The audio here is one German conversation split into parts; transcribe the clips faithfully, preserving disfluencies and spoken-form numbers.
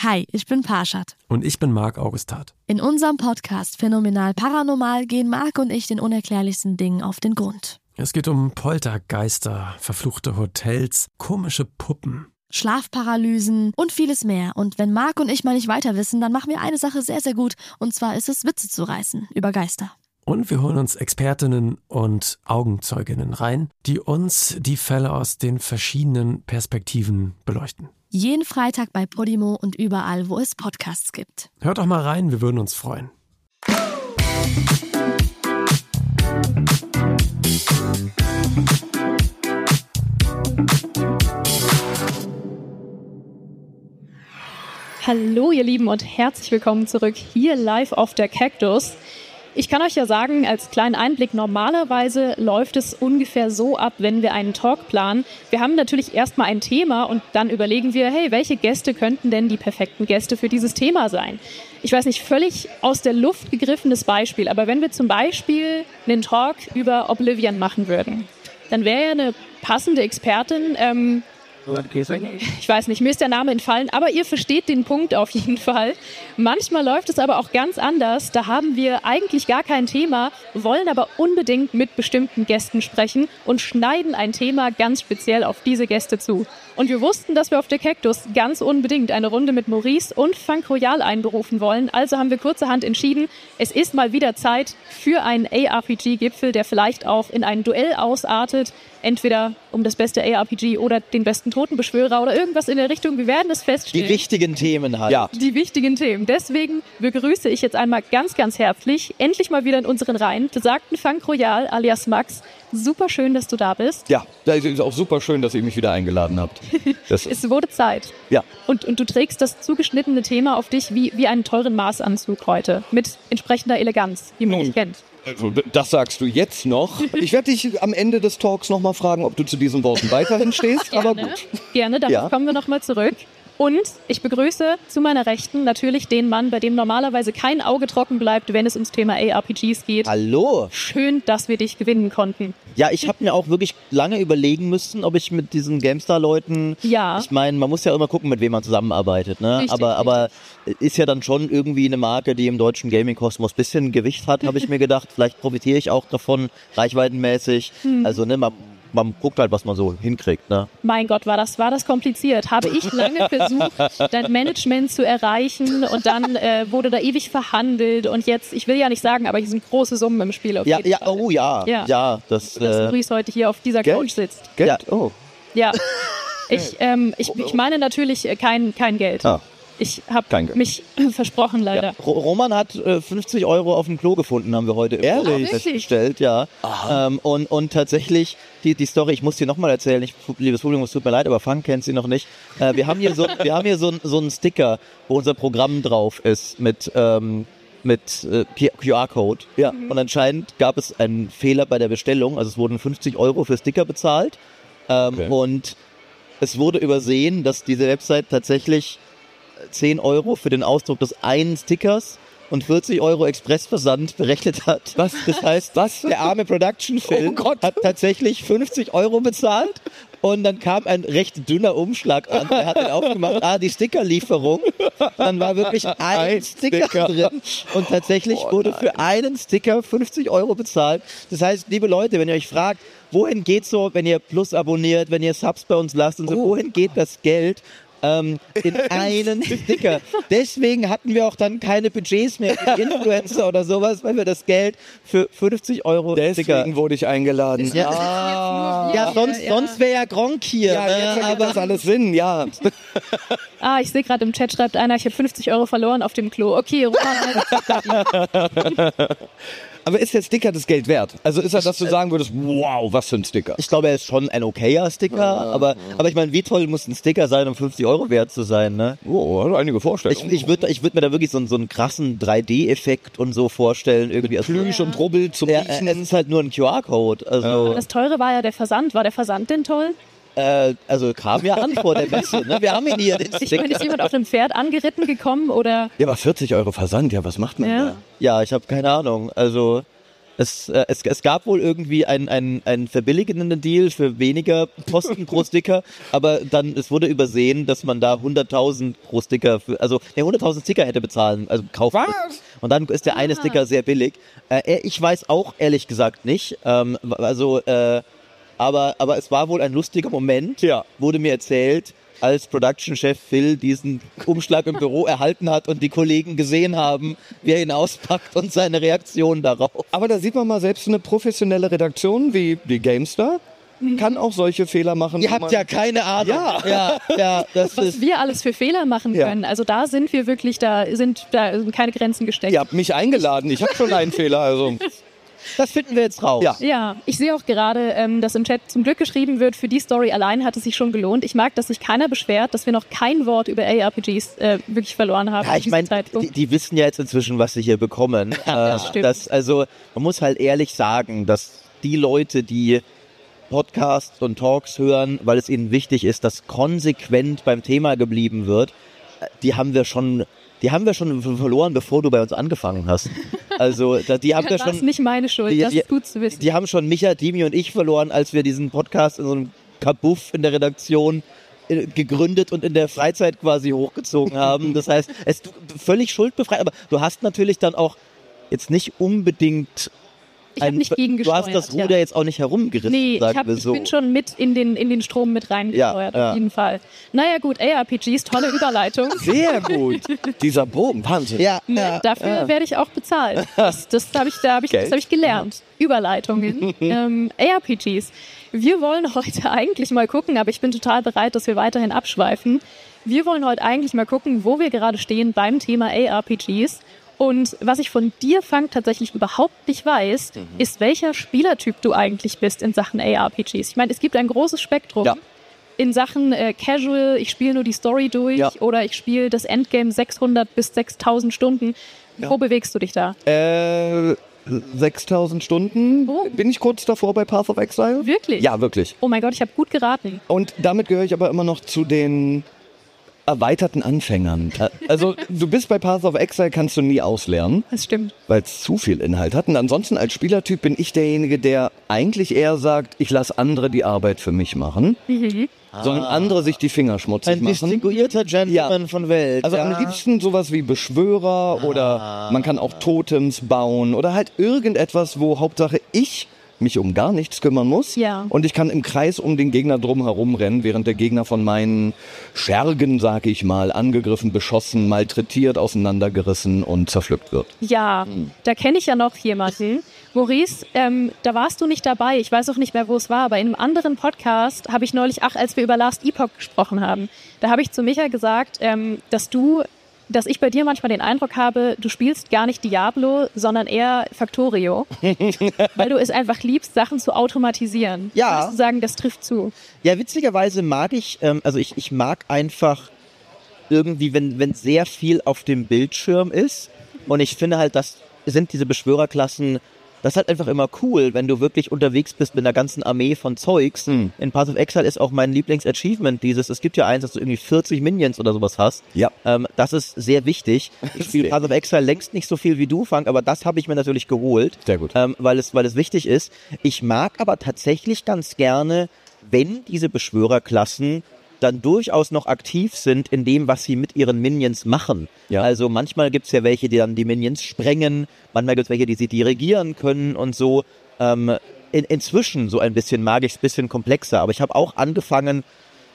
Hi, ich bin Parshad. Und ich bin Marc Augustat. In unserem Podcast Phänomenal Paranormal gehen Marc und ich den unerklärlichsten Dingen auf den Grund. Es geht um Poltergeister, verfluchte Hotels, komische Puppen, Schlafparalysen und vieles mehr. Und wenn Marc und ich mal nicht weiter wissen, dann machen wir eine Sache sehr, sehr gut. Und zwar ist es, Witze zu reißen über Geister. Und wir holen uns Expertinnen und Augenzeuginnen rein, die uns die Fälle aus den verschiedenen Perspektiven beleuchten. Jeden Freitag bei Podimo und überall, wo es Podcasts gibt. Hört doch mal rein, wir würden uns freuen. Hallo ihr Lieben und herzlich willkommen zurück hier live auf der Cactus. Ich kann euch ja sagen, als kleinen Einblick, normalerweise läuft es ungefähr so ab, wenn wir einen Talk planen. Wir haben natürlich erstmal ein Thema und dann überlegen wir, hey, welche Gäste könnten denn die perfekten Gäste für dieses Thema sein? Ich weiß nicht, völlig aus der Luft gegriffenes Beispiel, aber wenn wir zum Beispiel einen Talk über Oblivion machen würden, dann wäre ja eine passende Expertin, ähm, ich weiß nicht, mir ist der Name entfallen, aber ihr versteht den Punkt auf jeden Fall. Manchmal läuft es aber auch ganz anders. Da haben wir eigentlich gar kein Thema, wollen aber unbedingt mit bestimmten Gästen sprechen und schneiden ein Thema ganz speziell auf diese Gäste zu. Und wir wussten, dass wir auf der Cactus ganz unbedingt eine Runde mit Maurice und Funk Royal einberufen wollen. Also haben wir kurzerhand entschieden, es ist mal wieder Zeit für einen A R P G-Gipfel, der vielleicht auch in ein Duell ausartet. Entweder um das beste A R P G oder den besten Totenbeschwörer oder irgendwas in der Richtung. Wir werden es feststellen. Die wichtigen Themen halt. Ja. Die wichtigen Themen. Deswegen begrüße ich jetzt einmal ganz, ganz herzlich, endlich mal wieder in unseren Reihen, besagten Funk Royal alias Max. Super schön, dass du da bist. Ja, das ist auch super schön, dass ihr mich wieder eingeladen habt. Das es wurde Zeit. Ja. Und, und du trägst das zugeschnittene Thema auf dich wie, wie einen teuren Maßanzug heute. Mit entsprechender Eleganz, wie man dich kennt. Also, das sagst du jetzt noch. Ich werde dich am Ende des Talks nochmal fragen, ob du zu diesen Worten weiterhin stehst. Gerne, aber gut. Gerne, darauf ja. kommen wir nochmal zurück. Und ich begrüße zu meiner Rechten natürlich den Mann, bei dem normalerweise kein Auge trocken bleibt, wenn es ums Thema A R P Gs geht. Hallo. Schön, dass wir dich gewinnen konnten. Ja, ich habe mir auch wirklich lange überlegen müssen, ob ich mit diesen GameStar-Leuten, ja. ich meine, man muss ja immer gucken, mit wem man zusammenarbeitet, ne? Richtig, aber, aber ist ja dann schon irgendwie eine Marke, die im deutschen Gaming-Kosmos ein bisschen Gewicht hat, habe ich mir gedacht. Vielleicht profitiere ich auch davon, reichweitenmäßig. Hm. Also, ne, man Man guckt halt, was man so hinkriegt, ne? Mein Gott, war das, war das kompliziert. Habe ich lange versucht, dein Management zu erreichen und dann äh, wurde da ewig verhandelt und jetzt, ich will ja nicht sagen, aber hier sind große Summen im Spiel. Auf ja, jeden ja, Fall. oh ja, ja, ja das. Dass äh, Maurice heute hier auf dieser Geld? Couch sitzt. Geld? Ja, oh. Ja, ich, ähm, ich, ich meine natürlich kein, kein Geld. Ah. Ich habe mich versprochen, leider. Ja. Roman hat äh, fünfzig Euro auf dem Klo gefunden, haben wir heute Ehrlich? festgestellt. Ja. Ähm, und, und tatsächlich, die, die Story, ich muss dir nochmal erzählen, ich, liebes Publikum, es tut mir leid, aber Funk kennt sie noch nicht. Äh, wir haben hier so, wir haben hier so, so einen Sticker, wo unser Programm drauf ist mit, ähm, mit äh, Q R-Code. Ja. Mhm. Und anscheinend gab es einen Fehler bei der Bestellung, also es wurden fünfzig Euro für Sticker bezahlt. Ähm, okay. Und es wurde übersehen, dass diese Website tatsächlich zehn Euro für den Ausdruck des einen Stickers und vierzig Euro Expressversand berechnet hat. Was? Das heißt, was? Der arme Production-Film oh hat tatsächlich fünfzig Euro bezahlt und dann kam ein recht dünner Umschlag an. Er hat den aufgemacht, ah, die Stickerlieferung. Dann war wirklich ein, ein Sticker, Sticker drin und tatsächlich oh, wurde für einen Sticker fünfzig Euro bezahlt. Das heißt, liebe Leute, wenn ihr euch fragt, wohin geht so, wenn ihr Plus abonniert, wenn ihr Subs bei uns lasst und so, oh. wohin geht das Geld? Ähm, in einen Sticker. Deswegen hatten wir auch dann keine Budgets mehr für Influencer oder sowas, weil wir das Geld für fünfzig Euro Deswegen Sticker wurde ich eingeladen. Ja, ah. ja sonst, ja. sonst wäre ja Gronk hier. Ja, jetzt ergibt aber das alles Sinn, ja. Ah, ich sehe gerade im Chat, schreibt einer, ich habe fünfzig Euro verloren auf dem Klo. Okay, Roman. Aber ist der Sticker das Geld wert? Also ist er, dass du sagen würdest, wow, was für ein Sticker? Ich glaube, er ist schon ein okayer Sticker, ah, aber, aber ich meine, wie toll muss ein Sticker sein, um fünfzig Euro wert zu sein, ne? Oh, hat einige Vorstellungen. Ich, ich würde ich würd mir da wirklich so, so einen krassen drei D-Effekt und so vorstellen. Irgendwie. Mit Plüsch ja. und Rubbel zum ja, Riechen. Es ist halt nur ein Q R-Code. Also ja. Das Teure war ja der Versand. War der Versand denn toll? Äh, also kam ja an vor der Messe, ne? Wir haben ihn hier. Den ich meine, ist jemand auf einem Pferd angeritten gekommen, oder? Ja, aber vierzig Euro Versand, ja, was macht man ja. da? Ja, ich habe keine Ahnung. Also Es, äh, es, es gab wohl irgendwie einen, einen, einen verbilligenden Deal für weniger Posten pro Sticker, aber dann, es wurde übersehen, dass man da hunderttausend pro Sticker, für, also ne, hunderttausend Sticker hätte bezahlen, also kaufen müssen. Und dann ist der eine Sticker sehr billig. Äh, ich weiß auch ehrlich gesagt nicht, ähm, also, äh, aber, aber es war wohl ein lustiger Moment, Ja. wurde mir erzählt, als Production-Chef Phil diesen Umschlag im Büro erhalten hat und die Kollegen gesehen haben, wie er ihn auspackt und seine Reaktion darauf. Aber da sieht man mal, selbst eine professionelle Redaktion wie die GameStar kann auch solche Fehler machen. Ihr wo habt man- ja keine Ahnung. Ja. ja, ja das Was ist... wir alles für Fehler machen Ja. können. Also da sind wir wirklich, da sind, da sind keine Grenzen gesteckt. Ihr habt mich eingeladen, ich habe schon einen Fehler. Also. Das finden wir jetzt raus. Ja. Ja, ich sehe auch gerade, ähm, dass im Chat zum Glück geschrieben wird, für die Story allein hat es sich schon gelohnt. Ich mag, dass sich keiner beschwert, dass wir noch kein Wort über A R P Gs äh, wirklich verloren haben. Ja, zu ich diesem meine, Zeitpunkt. die, die wissen ja jetzt inzwischen, was sie hier bekommen. das äh, stimmt. das, also, man muss halt ehrlich sagen, dass die Leute, die Podcasts und Talks hören, weil es ihnen wichtig ist, dass konsequent beim Thema geblieben wird, äh, die haben wir schon, die haben wir schon verloren, bevor du bei uns angefangen hast. Also, da, die haben wir das ist schon, nicht meine Schuld, die- das die- ist gut zu wissen. die haben schon Micha, Dimi und ich verloren, als wir diesen Podcast in so einem Kabuff in der Redaktion äh, gegründet und in der Freizeit quasi hochgezogen haben. Das heißt, es ist völlig schuldbefreit, aber du hast natürlich dann auch jetzt nicht unbedingt Ich habe ein, nicht du gegengesteuert. hast das Ruder ja. jetzt auch nicht herumgerissen, Nee, ich, sagen hab, wir ich so. bin schon mit in den, in den Strom mit reingesteuert, Ja, ja. auf jeden Fall. Naja gut, A R P Gs, tolle Überleitung. Sehr gut. Dieser Bogen, Wahnsinn. ja, Ne, ja, Dafür ja. werde ich auch bezahlt. Das, das habe ich, da hab ich, das Geld? hab ich gelernt. Überleitungen. ähm, A R P Gs. Wir wollen heute eigentlich mal gucken, aber ich bin total bereit, dass wir weiterhin abschweifen. Wir wollen heute eigentlich mal gucken, wo wir gerade stehen beim Thema A R P Gs. Und was ich von dir, Fang, tatsächlich überhaupt nicht weiß, Mhm. ist, welcher Spielertyp du eigentlich bist in Sachen A R P Gs. Ich meine, es gibt ein großes Spektrum. Ja. In Sachen äh, Casual, ich spiele nur die Story durch Ja. oder ich spiele das Endgame sechshundert bis sechstausend Stunden. Wo bewegst du dich da? Äh, sechstausend Stunden. Oh. Bin ich kurz davor bei Path of Exile? Wirklich? Ja, wirklich. Oh mein Gott, ich habe gut geraten. Und damit gehöre ich aber immer noch zu den erweiterten Anfängern. Also du bist bei Path of Exile, kannst du nie auslernen, Das stimmt. weil es zu viel Inhalt hat. Und ansonsten als Spielertyp bin ich derjenige, der eigentlich eher sagt, ich lasse andere die Arbeit für mich machen, sondern andere sich die Finger schmutzig Ein machen. distinguierter Gentleman von Welt. Also ja. am liebsten sowas wie Beschwörer oder man kann auch Totems bauen oder halt irgendetwas, wo Hauptsache ich mich um gar nichts kümmern muss. Ja. Und ich kann im Kreis um den Gegner drum herum rennen, während der Gegner von meinen Schergen, sag ich mal, angegriffen, beschossen, malträtiert, auseinandergerissen und zerpflückt wird. Ja, da kenne ich ja noch jemanden. Maurice, ähm, da warst du nicht dabei. Ich weiß auch nicht mehr, wo es war, aber in einem anderen Podcast habe ich neulich, ach, als wir über Last Epoch gesprochen haben, da habe ich zu Micha gesagt, ähm, dass du, dass ich bei dir manchmal den Eindruck habe, du spielst gar nicht Diablo, sondern eher Factorio, weil du es einfach liebst, Sachen zu automatisieren. Ja. Würdest du sagen, das trifft zu? Ja, witzigerweise mag ich, ähm, also ich, ich mag einfach irgendwie, wenn, wenn sehr viel auf dem Bildschirm ist. Und ich finde halt, das sind diese Beschwörerklassen, das ist halt einfach immer cool, wenn du wirklich unterwegs bist mit einer ganzen Armee von Zeugs. Hm. In Path of Exile ist auch mein Lieblings-Achievement dieses, es gibt ja eins, dass du irgendwie vierzig Minions oder sowas hast. Ja. Ähm, das ist sehr wichtig. Ich spiele Path of Exile längst nicht so viel wie du, Frank, aber das habe ich mir natürlich geholt. Sehr gut. Ähm, weil es, weil es wichtig ist. Ich mag aber tatsächlich ganz gerne, wenn diese Beschwörerklassen dann durchaus noch aktiv sind in dem, was sie mit ihren Minions machen. Ja. Also manchmal gibt's ja welche, die dann die Minions sprengen, manchmal gibt's welche, die sie dirigieren können und so. Ähm, in, inzwischen so ein bisschen mag ich's ein bisschen komplexer, aber ich habe auch angefangen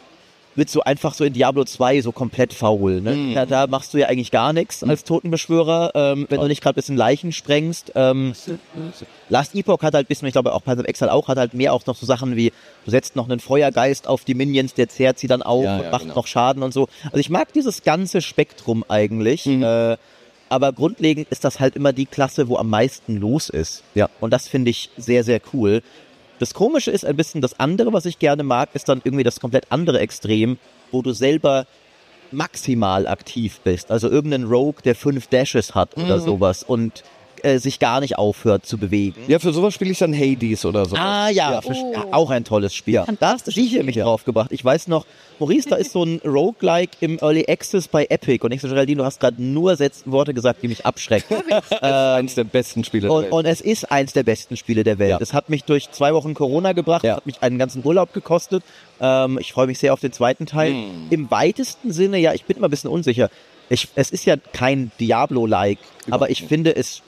mit so einfach so in Diablo zwei so komplett faul. Ne? Mhm. Da, da machst du ja eigentlich gar nichts als Totenbeschwörer, ähm, wenn du nicht gerade ein bisschen Leichen sprengst. Ähm, Last Epoch hat halt ein bisschen, ich glaube auch Path of Exile auch, hat halt mehr auch noch so Sachen wie, du setzt noch einen Feuergeist auf die Minions, der zehrt sie dann auf Ja, und ja, macht genau. noch Schaden und so. Also ich mag dieses ganze Spektrum eigentlich, äh, aber grundlegend ist das halt immer die Klasse, wo am meisten los ist. Ja. Und das finde ich sehr, sehr cool. Das Komische ist ein bisschen das andere, was ich gerne mag, ist dann irgendwie das komplett andere Extrem, wo du selber maximal aktiv bist. Also irgendein Rogue, der fünf Dashes hat oder sowas und äh, sich gar nicht aufhört zu bewegen. Ja, für sowas spiele ich dann Hades oder so. Ah ja, Ja. für, Oh. ja, auch ein tolles Spiel. Da hast du sicher mich draufgebracht. Ich weiß noch, Maurice, da ist so ein Roguelike im Early Access bei Epic und ich so, Geraldine, du hast gerade nur Sätze, Worte gesagt, die mich abschrecken. äh, eines der besten Spiele der Und, Welt. und es ist eins der besten Spiele der Welt. Ja. Es hat mich durch zwei Wochen Corona gebracht, Ja. hat mich einen ganzen Urlaub gekostet. Ähm, ich freue mich sehr auf den zweiten Teil. Hm. Im weitesten Sinne, ja, ich bin immer ein bisschen unsicher. Ich, es ist ja kein Diablo-like, aber ich finde, es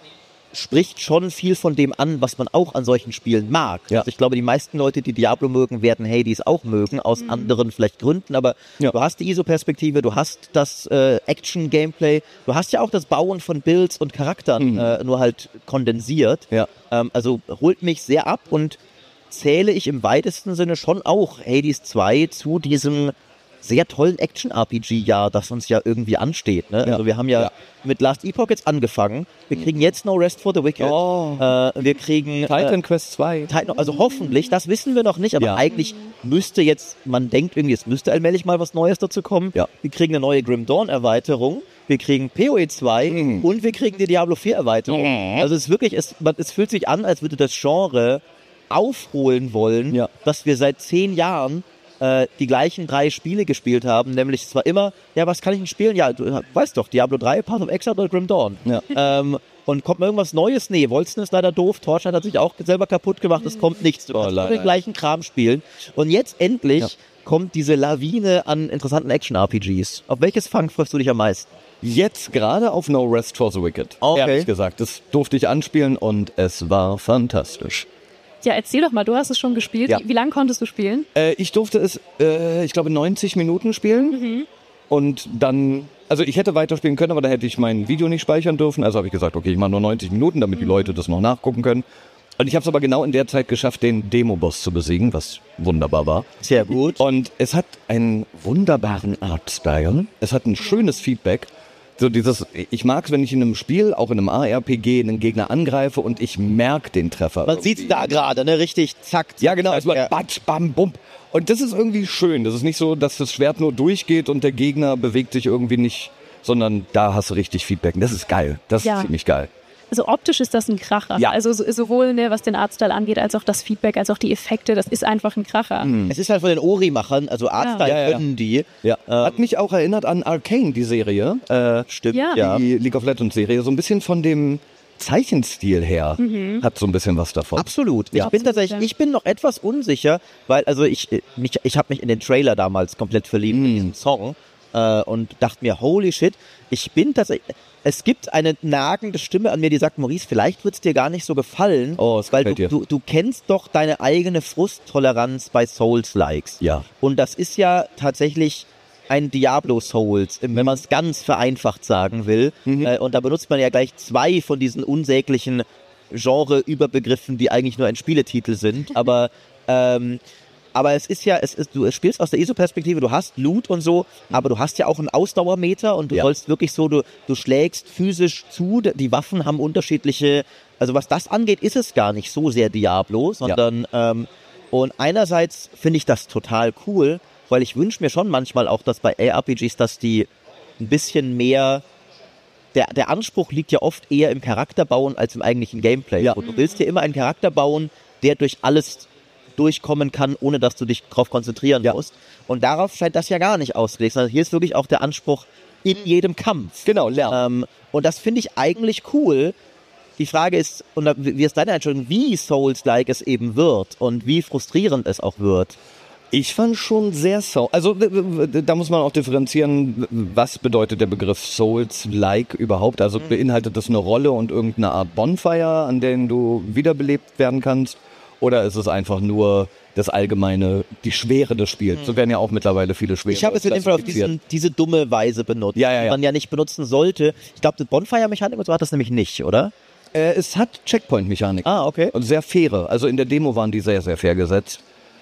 spricht schon viel von dem an, was man auch an solchen Spielen mag. Ja. Also ich glaube, die meisten Leute, die Diablo mögen, werden Hades auch mögen, aus anderen vielleicht Gründen, aber Ja. du hast die I S O-Perspektive, du hast das äh, Action-Gameplay, du hast ja auch das Bauen von Builds und Charakteren, äh, nur halt kondensiert. Ja. Ähm, also holt mich sehr ab und zähle ich im weitesten Sinne schon auch Hades zwei zu diesem sehr tollen Action-R P G-Jahr, das uns ja irgendwie ansteht. Ne? Ja. Also wir haben ja, Ja. mit Last Epoch jetzt angefangen. Wir kriegen jetzt No Rest for the Wicked. Oh. Äh, wir kriegen Titan äh, Quest zwei. Titan, also hoffentlich, das wissen wir noch nicht, aber Ja. eigentlich müsste jetzt, man denkt irgendwie, es müsste allmählich mal was Neues dazu kommen. Ja. Wir kriegen eine neue Grim Dawn Erweiterung, wir kriegen P O E zwei Mhm. und wir kriegen die Diablo vier Erweiterung. Mhm. Also es ist wirklich, es, man, es fühlt sich an, als würde das Genre aufholen wollen, Ja. dass wir seit zehn Jahren äh, die gleichen drei Spiele gespielt haben, nämlich es war immer, ja, was kann ich denn spielen? Ja, du weißt doch, Diablo drei, Path of Exile oder Grim Dawn. Ja. Ähm, und kommt mal irgendwas Neues? Nee, Wolsten ist leider doof, Torchlight hat sich auch selber kaputt gemacht, es kommt nichts. Du Oh, kannst nur leider. den gleichen Kram spielen. Und jetzt endlich Ja. kommt diese Lawine an interessanten Action-R P Gs. Auf welches Fang freust du dich am meisten? Jetzt gerade auf No Rest for the Wicked. Okay. Ehrlich gesagt, das durfte ich anspielen und es war fantastisch. Ja, erzähl doch mal, du hast es schon gespielt. Ja. Wie, wie lange konntest du spielen? Äh, ich durfte es, äh, ich glaube, neunzig Minuten spielen. Und dann, also ich hätte weiterspielen können, aber da hätte ich mein Video nicht speichern dürfen. Also habe ich gesagt, okay, ich mache nur neunzig Minuten, damit die Leute das noch nachgucken können. Und ich habe es aber genau in der Zeit geschafft, den Demo-Boss zu besiegen, was wunderbar war. Sehr gut. Und es hat einen wunderbaren Artstyle. Es hat ein schönes Feedback. So dieses, ich mag es, wenn ich in einem Spiel, auch in einem A R P G, einen Gegner angreife und ich merke den Treffer. Man sieht's da gerade, ne? Richtig, zack, zack. Ja, genau, zack, es war ja. batsch, bam, bump. Und das ist irgendwie schön. Das ist nicht so, dass das Schwert nur durchgeht und der Gegner bewegt sich irgendwie nicht, sondern da hast du richtig Feedback. Und das ist geil. Das Ja. ist ziemlich geil. Also optisch ist das ein Kracher. Ja. Also so, sowohl ne, was den Artstyle angeht, als auch das Feedback, als auch die Effekte, das ist einfach ein Kracher. Es ist halt von den Ori-Machern, also Artstyle Ja, ja, ja. können die. Ja. Hat mich auch erinnert an Arcane, die Serie. Äh, Stimmt, Ja. ja. Die League of Legends Serie. So ein bisschen von dem Zeichenstil her hat so ein bisschen was davon. Absolut. Ich Ja. bin Absolut, tatsächlich, ja. ich bin noch etwas unsicher, weil also ich äh, mich, ich habe mich in den Trailer damals komplett verliebt in diesen Song äh, und dachte mir, holy shit, ich bin tatsächlich. Es gibt eine nagende Stimme an mir, die sagt, Maurice, vielleicht wird's dir gar nicht so gefallen, Oh, es weil du, gefällt dir. du, du kennst doch deine eigene Frusttoleranz bei Souls-Likes. Ja. Und das ist ja tatsächlich ein Diablo Souls, wenn man es ganz vereinfacht sagen will. Äh, und da benutzt man ja gleich zwei von diesen unsäglichen Genre-Überbegriffen, die eigentlich nur ein Spieletitel sind. Aber ähm, aber es ist ja, es ist, du spielst aus der I S O-Perspektive, du hast Loot und so, aber du hast ja auch einen Ausdauermeter und du Ja. sollst wirklich so, du, du schlägst physisch zu, die Waffen haben unterschiedliche, also was das angeht, ist es gar nicht so sehr Diablo, sondern ähm, und einerseits finde ich das total cool, weil ich wünsche mir schon manchmal auch, dass bei A R P Gs, dass die ein bisschen mehr, der, der Anspruch liegt ja oft eher im Charakterbauen als im eigentlichen Gameplay. Ja. Und du willst dir immer einen Charakter bauen, der durch alles durchkommen kann, ohne dass du dich darauf konzentrieren Ja. musst. Und darauf scheint das ja gar nicht ausgelegt, sondern hier ist wirklich auch der Anspruch in jedem Kampf. Genau, lernen. Ähm, und das finde ich eigentlich cool. Die Frage ist, und da- wie ist deine Einstellung, wie Souls-like es eben wird und wie frustrierend es auch wird. Ich fand schon sehr so. Also w- w- da muss man auch differenzieren, was bedeutet der Begriff Souls-like überhaupt? Also beinhaltet das eine Rolle und irgendeine Art Bonfire, an denen du wiederbelebt werden kannst? Oder ist es einfach nur das allgemeine, die Schwere des Spiels? So werden ja auch mittlerweile viele Schwere Ich habe es in dem Fall auf klassifiziert. diesen, diese dumme Weise benutzt, Ja, ja, ja. die man ja nicht benutzen sollte. Ich glaube, die Bonfire-Mechanik und so hat das nämlich nicht, oder? Äh, es hat Checkpoint-Mechanik. Ah, okay. Und sehr faire. Also in der Demo waren die sehr, sehr fair gesetzt.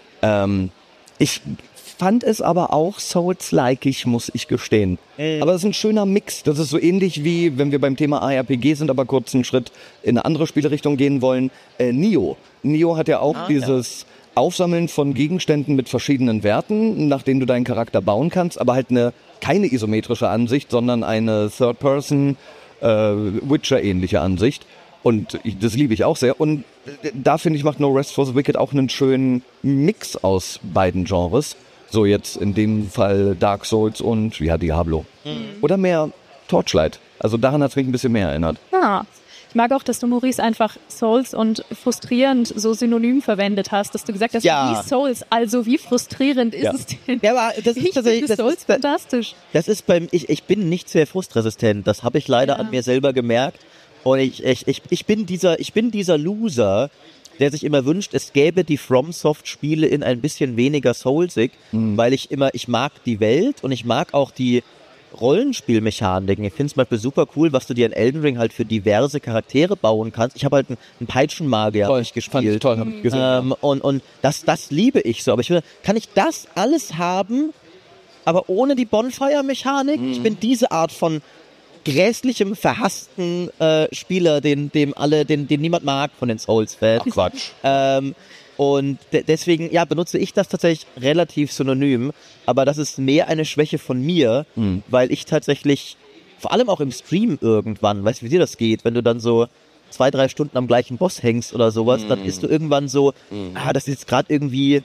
Ähm, ich fand es aber auch Souls-like, muss ich gestehen. Äh. Aber es ist ein schöner Mix. Das ist so ähnlich wie, wenn wir beim Thema A R P G sind, aber kurz einen Schritt in eine andere Spielrichtung gehen wollen. Äh, Nioh. Nioh hat ja auch Ah, dieses Aufsammeln von Gegenständen mit verschiedenen Werten, nach denen du deinen Charakter bauen kannst, aber halt eine keine isometrische Ansicht, sondern eine Third-Person äh, Witcher-ähnliche Ansicht. Und ich, das liebe ich auch sehr. Und da finde ich, macht No Rest for the Wicked auch einen schönen Mix aus beiden Genres. So jetzt in dem Fall Dark Souls und ja, Diablo. Mhm. Oder mehr Torchlight. Also daran hat es mich ein bisschen mehr erinnert. Ah. Ich mag auch, dass du, Maurice, einfach Souls und frustrierend so synonym verwendet hast, dass du gesagt hast, ja. wie Souls, also wie frustrierend ist ja. es denn? Ja, aber das ist ich tatsächlich das Souls ist, fantastisch. Das ist beim ich ich bin nicht sehr frustresistent. Das habe ich leider ja. an mir selber gemerkt. Und ich ich ich ich bin dieser ich bin dieser Loser, der sich immer wünscht, es gäbe die FromSoft-Spiele in ein bisschen weniger soulsig, mhm. weil ich immer ich mag die Welt und ich mag auch die Rollenspielmechaniken. Ich finde es zum Beispiel super cool, was du dir in Elden Ring halt für diverse Charaktere bauen kannst. Ich habe halt einen, einen Peitschenmagier toll, ich gespielt. Ich toll, hab ich gesehen, ähm, ja. Und, und das, das liebe ich so. Aber ich will, kann ich das alles haben, aber ohne die Bonfire-Mechanik? Mhm. Ich bin diese Art von grässlichem, verhassten äh, Spieler, den, dem alle, den, den niemand mag von den Souls-Fans. Ach Quatsch. Ähm, Und de- deswegen, ja, benutze ich das tatsächlich relativ synonym, aber das ist mehr eine Schwäche von mir, mhm. weil ich tatsächlich, vor allem auch im Stream irgendwann, weißt du, wie dir das geht, wenn du dann so zwei, drei Stunden am gleichen Boss hängst oder sowas, mhm. dann ist du irgendwann so, mhm. ah, das ist jetzt gerade irgendwie,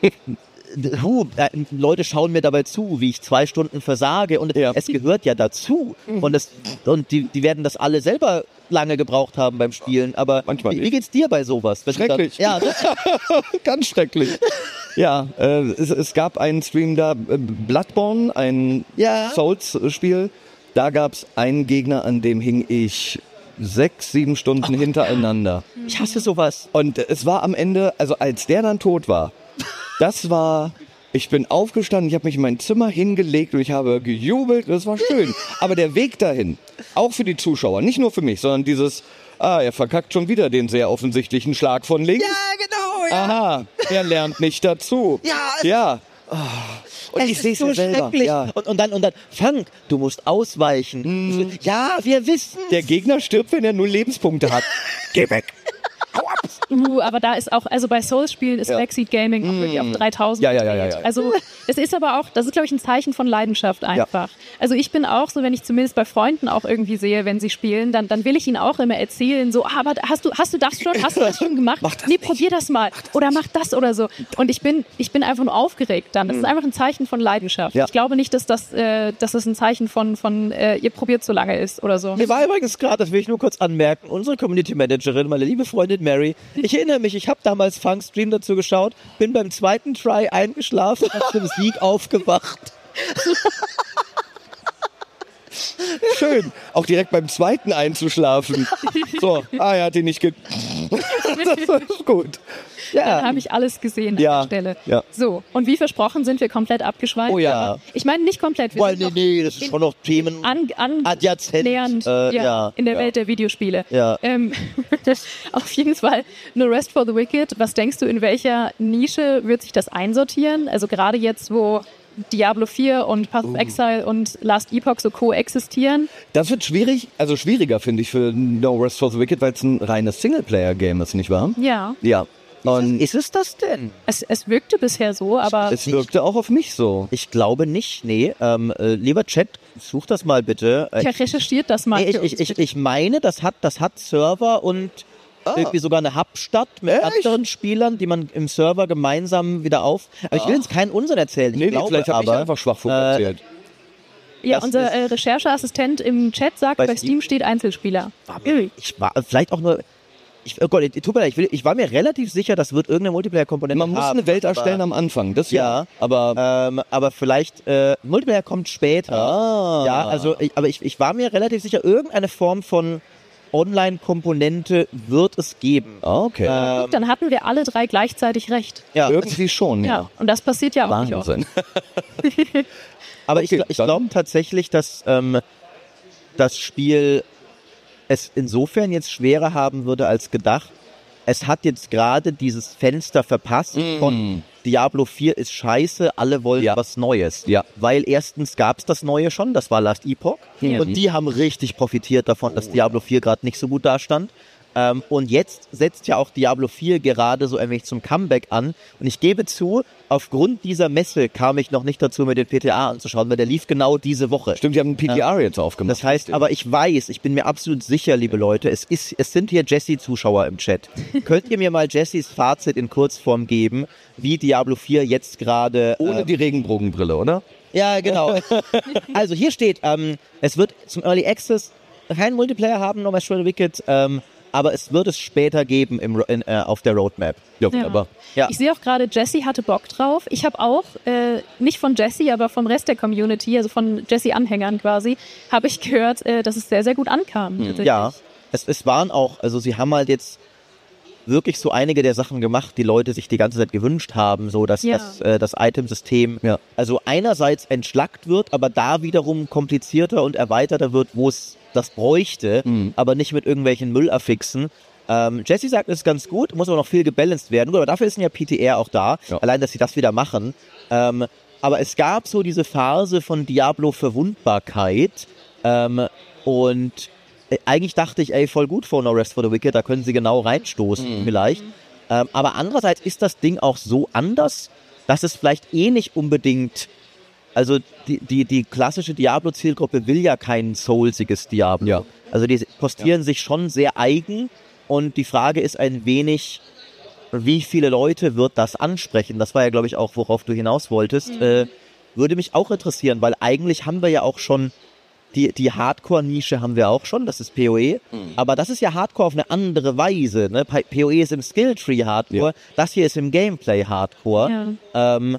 huh, äh, Leute schauen mir dabei zu, wie ich zwei Stunden versage und ja. es gehört ja dazu mhm. und, es, und die, die werden das alle selber lange gebraucht haben beim Spielen, aber manchmal wie, wie geht's dir bei sowas? Schrecklich. Dann, ja, ganz schrecklich. Ja, äh, es, es gab einen Stream da, äh, Bloodborne, ein ja. Souls-Spiel. Da gab's einen Gegner, an dem hing ich sechs, sieben Stunden oh, hintereinander. Ich hasse sowas. Und es war am Ende, also als der dann tot war, das war... Ich bin aufgestanden, ich habe mich in mein Zimmer hingelegt und ich habe gejubelt, das war schön. Aber der Weg dahin, auch für die Zuschauer, nicht nur für mich, sondern dieses, ah, er verkackt schon wieder den sehr offensichtlichen Schlag von links. Ja, genau, ja. Aha, er lernt nicht dazu. Ja. Ja. Oh. Und es ich sehe es so ja selber. schrecklich. Ja. Und, und dann, und dann, Frank, du musst ausweichen. Hm. Ja, wir wissen. Der Gegner stirbt, wenn er null Lebenspunkte hat. Geh weg. Uh, aber da ist auch, also bei Souls-Spielen ist ja. Backseat Gaming auch wirklich auf dreitausend. Ja, ja, ja, ja, ja. Also es ist aber auch, das ist glaube ich ein Zeichen von Leidenschaft einfach. Ja. Also ich bin auch so, wenn ich zumindest bei Freunden auch irgendwie sehe, wenn sie spielen, dann, dann will ich ihnen auch immer erzählen, so, ah, aber hast du, hast du das schon, hast du das schon gemacht? Mach das nee, nicht. probier das mal. Mach das oder mach das oder so. Und ich bin, ich bin einfach nur aufgeregt dann. Das mhm. ist einfach ein Zeichen von Leidenschaft. Ja. Ich glaube nicht, dass das, äh, dass das ein Zeichen von, von äh, ihr probiert so lange ist oder so. Mir war übrigens gerade, das will ich nur kurz anmerken, unsere Community Managerin, meine liebe Freundin Mary, ich erinnere mich, ich habe damals Funks Stream dazu geschaut, bin beim zweiten Try eingeschlafen, hab zum Sieg aufgewacht. Schön, auch direkt beim zweiten einzuschlafen. So, ah, er hat ihn nicht ge... Das ist gut. Ja. Dann habe ich alles gesehen an ja. der Stelle. Ja. So, und wie versprochen sind wir komplett abgeschweift. Oh ja. Ich meine nicht komplett. Wir Well, nee, nee, das ist schon noch Themen an, an, adjazent. Nähernd, Äh, ja, ja. in der ja. Welt der Videospiele. Ja. Ähm, auf jeden Fall No Rest for the Wicked. Was denkst du, in welcher Nische wird sich das einsortieren? Also gerade jetzt, wo Diablo vier und Path of Exile und Last Epoch so koexistieren. Das wird schwierig, also schwieriger finde ich für No Rest for the Wicked, weil es ein reines Singleplayer-Game ist, nicht wahr? Ja. Ja. Und ist es das denn? Es, es wirkte bisher so, aber... Es wirkte auch auf mich so. Ich glaube nicht, nee. Ähm, äh, lieber Chat, such das mal bitte. Äh, recherchiert das mal. Nee, ich, ich, ich, ich meine, das hat, das hat Server und ah. irgendwie sogar eine Hubstadt mit Echt? anderen Spielern, die man im Server gemeinsam wieder auf... Aber ich will jetzt keinen Unsinn erzählen. Ich nee, glaube, nee, vielleicht habe ich einfach Schwachfug äh, erzählt. Ja, das unser äh, Rechercheassistent im Chat sagt, bei, bei Steam steht Einzelspieler. War mir, ich war vielleicht auch nur... Ich, oh Gott, tut mir leid, ich, will, ich war mir relativ sicher, das wird irgendeine Multiplayer-Komponente haben. Man muss eine Welt erstellen am Anfang, das ja. ja aber, ähm, aber vielleicht, äh, Multiplayer kommt später. Ah. Ja, also, ich, aber ich, ich war mir relativ sicher, irgendeine Form von Online-Komponente wird es geben. Okay. Ähm, Gut, dann hatten wir alle drei gleichzeitig recht. Ja. Irgendwie schon, ja. ja. Und das passiert ja auch Wahnsinn. nicht oft. Aber okay, ich, ich glaube tatsächlich, dass ähm, das Spiel es insofern jetzt schwerer haben würde als gedacht. Es hat jetzt gerade dieses Fenster verpasst mm. von Diablo vier ist scheiße, alle wollen ja. was Neues. Ja. Weil erstens gab's das Neue schon, das war Last Epoch. Ja. Und die haben richtig profitiert davon, dass Diablo vier gerade nicht so gut dastand. Ähm, und jetzt setzt ja auch Diablo vier gerade so ein wenig zum Comeback an. Und ich gebe zu, aufgrund dieser Messe kam ich noch nicht dazu, mir den P T A anzuschauen, weil der lief genau diese Woche. Stimmt, die haben einen P T R ja. jetzt aufgemacht. Das heißt, aber ich weiß, ich bin mir absolut sicher, liebe Leute, es ist, es sind hier Jesse-Zuschauer im Chat. Könnt ihr mir mal Jessys Fazit in Kurzform geben, wie Diablo vier jetzt gerade... Ohne äh, die Regenbogenbrille, oder? Ja, genau. Also hier steht, ähm, es wird zum Early Access keinen Multiplayer haben, No More Shrouded Wicked, ähm, aber es wird es später geben im, in, äh, auf der Roadmap. Ja, Ja. aber Ja. Ich sehe auch gerade, Jesse hatte Bock drauf. Ich habe auch, äh, nicht von Jesse, aber vom Rest der Community, also von Jesse-Anhängern quasi, habe ich gehört, äh, dass es sehr, sehr gut ankam. tatsächlich. Ja, es, es waren auch, also sie haben halt jetzt wirklich so einige der Sachen gemacht, die Leute sich die ganze Zeit gewünscht haben, so dass Ja. das, äh, das Item-System Ja. also einerseits entschlackt wird, aber da wiederum komplizierter und erweiterter wird, wo es das bräuchte, Mhm. aber nicht mit irgendwelchen Müllaffixen. Ähm, Jesse sagt, es ist ganz gut, muss aber noch viel gebalanced werden. Gut, aber dafür ist ja P T R auch da, Ja. allein, dass sie das wieder machen. Ähm, aber es gab so diese Phase von Diablo-Verwundbarkeit ähm, und äh, eigentlich dachte ich, ey, voll gut for No Rest for the Wicked, da können sie genau reinstoßen vielleicht. Ähm, aber andererseits ist das Ding auch so anders, dass es vielleicht eh nicht unbedingt, also die, die, die klassische Diablo-Zielgruppe will ja kein soulsiges Diablo. Ja. Also die postieren sich schon sehr eigen und die Frage ist ein wenig, wie viele Leute wird das ansprechen? Das war ja, glaube ich, auch, worauf du hinaus wolltest. Mhm. Äh, würde mich auch interessieren, weil eigentlich haben wir ja auch schon die, die Hardcore-Nische haben wir auch schon, das ist P O E, Mhm. aber das ist ja Hardcore auf eine andere Weise. Ne? P O E ist im Skilltree Hardcore, Ja. das hier ist im Gameplay Hardcore. Ja. Ähm,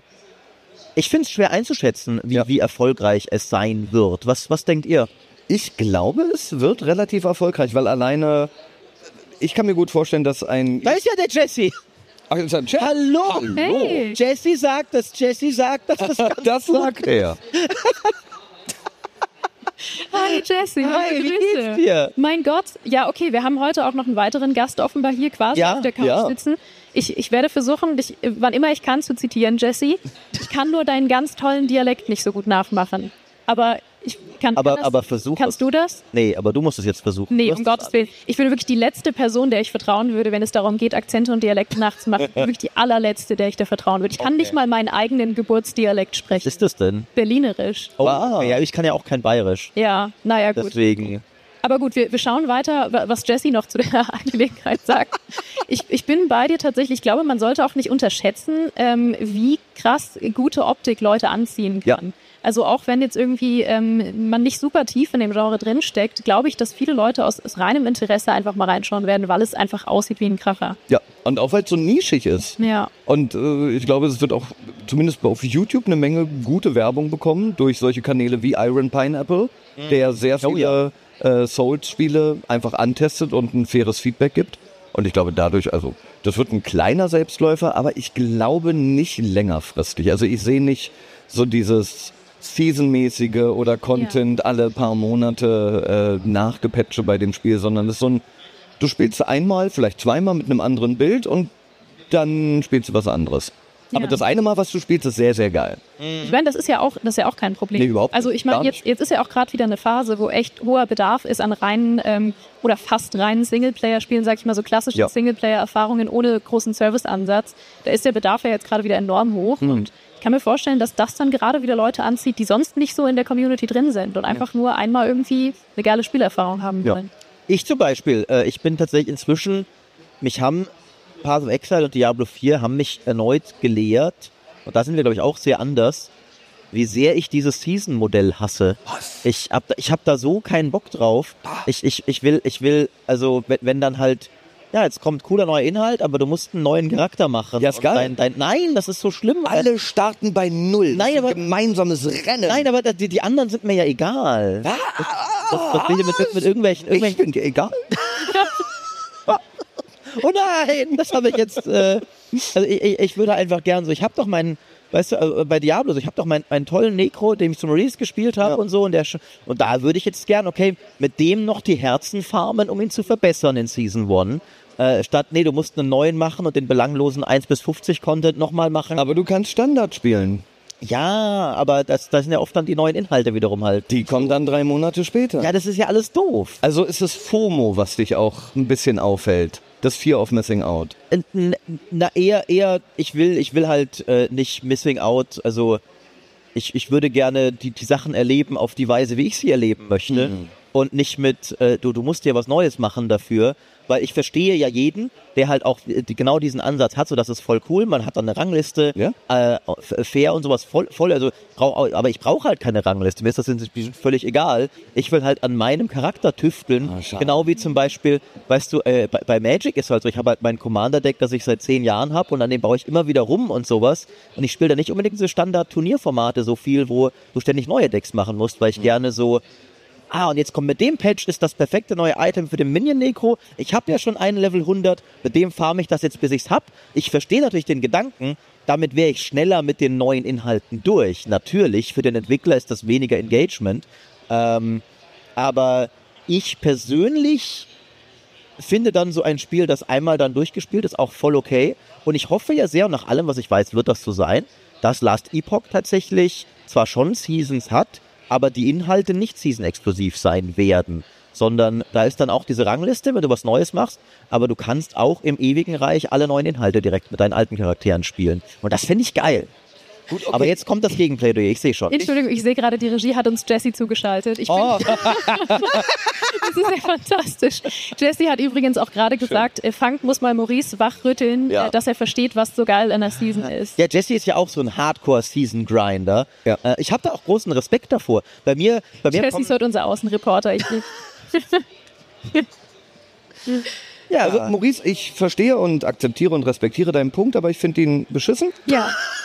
ich finde es schwer einzuschätzen, wie, Ja. wie erfolgreich es sein wird. Was, was denkt ihr? ich glaube, es wird relativ erfolgreich, weil alleine, ich kann mir gut vorstellen, dass ein... Da ist ja der Jesse. Ach, ist ein Chat? Hallo. Hey. Jesse sagt das, Jesse sagt das. Das, ganz Das gut. sagt er. Hi Jesse, Hi, liebe wie Grüße. geht's dir? Mein Gott, ja okay, wir haben heute auch noch einen weiteren Gast offenbar hier quasi Ja, auf der Couch ja. sitzen. Ich, ich werde versuchen, dich, wann immer ich kann, zu zitieren, Jesse. Ich kann nur deinen ganz tollen Dialekt nicht so gut nachmachen. Aber ich kann, Aber, kann das, aber versuch kannst es. du das? Nee, aber du musst es jetzt versuchen. Nee, Du um hast Gottes Willen. Ich bin wirklich die letzte Person, der ich vertrauen würde, wenn es darum geht, Akzente und Dialekte nachzumachen. Ich bin wirklich die allerletzte, der ich da vertrauen würde. Ich kann Okay. nicht mal meinen eigenen Geburtsdialekt Was sprechen. ist das denn? Berlinerisch. Oh, Ah. ja, ich kann ja auch kein Bayerisch. Ja, naja, gut. Deswegen. Aber gut, wir, wir schauen weiter, wa- was Jessie noch zu der Angelegenheit sagt. Ich, ich bin bei dir tatsächlich. Ich glaube, man sollte auch nicht unterschätzen, ähm, wie krass gute Optik Leute anziehen kann. Ja. Also auch wenn jetzt irgendwie ähm, man nicht super tief in dem Genre drinsteckt, glaube ich, dass viele Leute aus, aus reinem Interesse einfach mal reinschauen werden, weil es einfach aussieht wie ein Kracher. Ja, und auch weil es so nischig ist. Ja. Und äh, ich glaube, es wird auch zumindest auf YouTube eine Menge gute Werbung bekommen durch solche Kanäle wie Iron Pineapple, der sehr Oh viele äh, Souls-Spiele einfach antestet und ein faires Feedback gibt. Und ich glaube dadurch, also das wird ein kleiner Selbstläufer, aber ich glaube nicht längerfristig. Also ich sehe nicht so dieses Seasonmäßige oder Content alle paar Monate äh, nachgepatche bei dem Spiel, sondern es ist so ein, du spielst einmal, vielleicht zweimal mit einem anderen Bild und dann spielst du was anderes. Aber Ja. das eine Mal, was du spielst, ist sehr, sehr geil. Ich meine, das ist ja auch, das ist ja auch kein Problem. Nee, überhaupt nicht. Also ich Gar meine, jetzt, nicht. jetzt ist ja auch gerade wieder eine Phase, wo echt hoher Bedarf ist an reinen ähm, oder fast reinen Singleplayer-Spielen, sag ich mal, so klassische Ja. Singleplayer-Erfahrungen ohne großen Serviceansatz. Da ist der Bedarf ja jetzt gerade wieder enorm hoch. Mhm. Und ich kann mir vorstellen, dass das dann gerade wieder Leute anzieht, die sonst nicht so in der Community drin sind und einfach nur einmal irgendwie eine geile Spielerfahrung haben Ja. wollen. Ich zum Beispiel, äh, ich bin tatsächlich inzwischen, mich haben Path of Exile und Diablo vier haben mich erneut gelehrt, und da sind wir, glaube ich, auch sehr anders, wie sehr ich dieses Season-Modell hasse. Was? Ich hab, da- ich hab da so keinen Bock drauf. Ich, ich, ich will, ich will, also wenn, wenn dann halt, ja, jetzt kommt cooler neuer Inhalt, aber du musst einen neuen Charakter machen. Ja, ist Und geil. Dein, dein, nein, das ist so schlimm. Alle starten bei Null. Nein, aber- gemeinsames Rennen. Nein, aber die, die anderen sind mir ja egal. Das, das will ich mit, mit, mit irgendwelchen, ich irgendwelchen bin dir egal. Oh nein, das habe ich jetzt. Äh, also ich, ich, ich würde einfach gern so. Ich habe doch meinen, weißt du, also bei Diablo, so, ich habe doch meinen, meinen tollen Necro, den ich zum Release gespielt habe Ja. und so und der sch- und da würde ich jetzt gern, okay, mit dem noch die Herzen farmen, um ihn zu verbessern in Season One. Äh, statt, nee, du musst einen neuen machen und den belanglosen eins bis fünfzig Content nochmal machen. Aber du kannst Standard spielen. Ja, aber das, das sind ja oft dann die neuen Inhalte wiederum halt. Die kommen dann drei Monate später. Ja, das ist ja alles doof. Also ist es FOMO, was dich auch ein bisschen auffällt? Das Fear of Missing Out? Na, eher, eher, ich will, ich will halt äh, nicht Missing Out, also ich, ich würde gerne die, die Sachen erleben auf die Weise, wie ich sie erleben möchte. Mhm. Und nicht mit, äh, du, du musst dir was Neues machen dafür, weil ich verstehe ja jeden, der halt auch die, genau diesen Ansatz hat, so das ist voll cool, man hat dann eine Rangliste, ja? äh, fair und sowas, voll, voll also brauch, aber ich brauche halt keine Rangliste, mir ist das völlig egal, ich will halt an meinem Charakter tüfteln, oh, genau wie zum Beispiel, weißt du, äh, bei, bei Magic ist halt so, ich habe halt mein Commander-Deck, das ich seit zehn Jahren habe und an dem baue ich immer wieder rum und sowas und ich spiele da nicht unbedingt diese Standard-Turnierformate so viel, wo du ständig neue Decks machen musst, weil ich mhm. gerne so ah, und jetzt kommt mit dem Patch, ist das perfekte neue Item für den Minion-Necro. Ich habe ja schon ein Level hundert, mit dem farme ich das jetzt, bis ich's hab. Ich verstehe natürlich den Gedanken, damit wäre ich schneller mit den neuen Inhalten durch. Natürlich, für den Entwickler ist das weniger Engagement. Ähm, aber ich persönlich finde dann so ein Spiel, das einmal dann durchgespielt ist, auch voll okay. Und ich hoffe ja sehr, und nach allem, was ich weiß, wird das so sein, dass Last Epoch tatsächlich zwar schon Seasons hat, aber die Inhalte nicht season-exklusiv sein werden, sondern da ist dann auch diese Rangliste, wenn du was Neues machst, aber du kannst auch im ewigen Reich alle neuen Inhalte direkt mit deinen alten Charakteren spielen. Und das fände ich geil. Gut, okay. Aber jetzt kommt das Gegenplädoyer, ich sehe schon. Entschuldigung, ich sehe gerade, die Regie hat uns Jessie zugeschaltet. Ich bin oh. Das ist ja fantastisch. Jessie hat übrigens auch gerade gesagt, Funk muss mal Maurice wachrütteln, ja. dass er versteht, was so geil an der Season ist. Ja, Jessie ist ja auch so ein Hardcore-Season-Grinder. Ja. Ich habe da auch großen Respekt davor. Bei mir, bei mir Jessie ist heute unser Außenreporter. Ich Ja, also Maurice, ich verstehe und akzeptiere und respektiere deinen Punkt, aber ich finde ihn beschissen. Ja.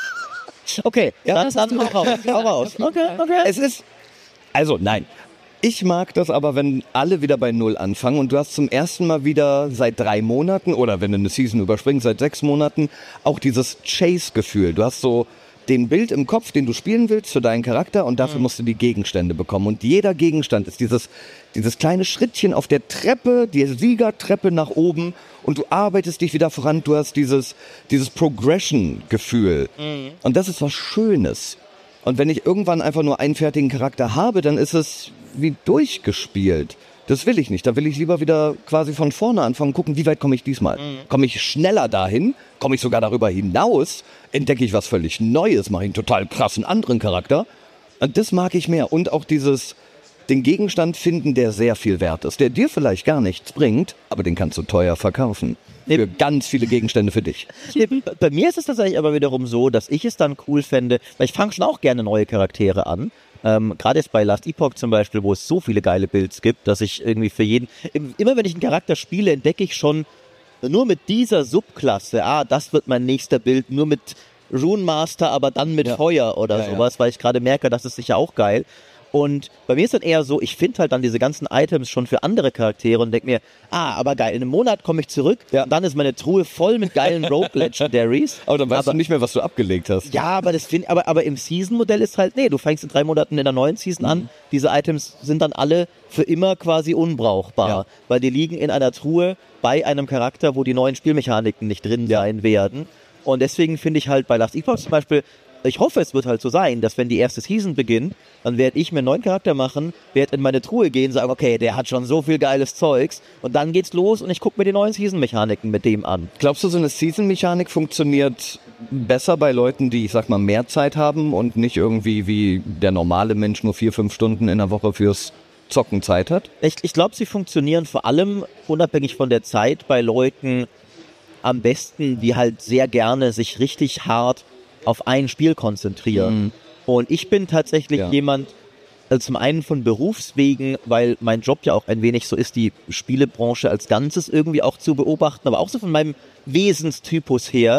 Okay, ja, dann, dann hau raus. Hau raus. Okay, okay. Es ist, also nein, ich mag das aber, wenn alle wieder bei Null anfangen und du hast zum ersten Mal wieder seit drei Monaten oder wenn du eine Season überspringst, seit sechs Monaten auch dieses Chase-Gefühl. Du hast so den Bild im Kopf, den du spielen willst für deinen Charakter und dafür mhm. musst du die Gegenstände bekommen. Und jeder Gegenstand ist dieses, dieses kleine Schrittchen auf der Treppe, die Siegertreppe nach oben und du arbeitest dich wieder voran. Du hast dieses, dieses Progression-Gefühl. Mhm. Und das ist was Schönes. Und wenn ich irgendwann einfach nur einen fertigen Charakter habe, dann ist es wie durchgespielt. Das will ich nicht. Da will ich lieber wieder quasi von vorne anfangen, gucken, wie weit komme ich diesmal. Mhm. Komme ich schneller dahin? Komme ich sogar darüber hinaus? Entdecke ich was völlig Neues? Mache ich einen total krassen anderen Charakter? Und das mag ich mehr. Und auch dieses, den Gegenstand finden, der sehr viel wert ist. Der dir vielleicht gar nichts bringt, aber den kannst du teuer verkaufen. Nee. Für ganz viele Gegenstände für dich. Nee, bei mir ist es tatsächlich aber wiederum so, dass ich es dann cool fände, weil ich fange schon auch gerne neue Charaktere an. Ähm, gerade jetzt bei Last Epoch zum Beispiel, wo es so viele geile Builds gibt, dass ich irgendwie für jeden, immer wenn ich einen Charakter spiele, entdecke ich schon nur mit dieser Subklasse, ah, das wird mein nächster Bild, nur mit Rune Master, aber dann mit ja. Feuer oder ja, sowas, ja. weil ich gerade merke, das ist sicher auch geil. Und bei mir ist dann eher so, ich finde halt dann diese ganzen Items schon für andere Charaktere und denke mir, ah, aber geil, in einem Monat komme ich zurück ja. und dann ist meine Truhe voll mit geilen Rogue Legendaries. Aber dann weißt aber, du nicht mehr, was du abgelegt hast. Ja, aber das find, aber, aber im Season-Modell ist halt, nee, du fängst in drei Monaten in der neuen Season mhm. an, diese Items sind dann alle für immer quasi unbrauchbar, ja. weil die liegen in einer Truhe bei einem Charakter, wo die neuen Spielmechaniken nicht drin ja. sein werden. Und deswegen finde ich halt bei Last Epoch zum Beispiel, ich hoffe, es wird halt so sein, dass wenn die erste Season beginnt, dann werde ich mir einen neuen Charakter machen, werde in meine Truhe gehen und sagen, okay, der hat schon so viel geiles Zeugs und dann geht's los und ich gucke mir die neuen Season-Mechaniken mit dem an. Glaubst du, so eine Season-Mechanik funktioniert besser bei Leuten, die, ich sag mal, mehr Zeit haben und nicht irgendwie wie der normale Mensch nur vier, fünf Stunden in der Woche fürs Zocken Zeit hat? Ich, ich glaube, sie funktionieren vor allem unabhängig von der Zeit bei Leuten am besten, die halt sehr gerne sich richtig hart auf ein Spiel konzentrieren. Mhm. Und ich bin tatsächlich ja. jemand, also zum einen von Berufswegen, weil mein Job ja auch ein wenig so ist, die Spielebranche als Ganzes irgendwie auch zu beobachten, aber auch so von meinem Wesenstypus her.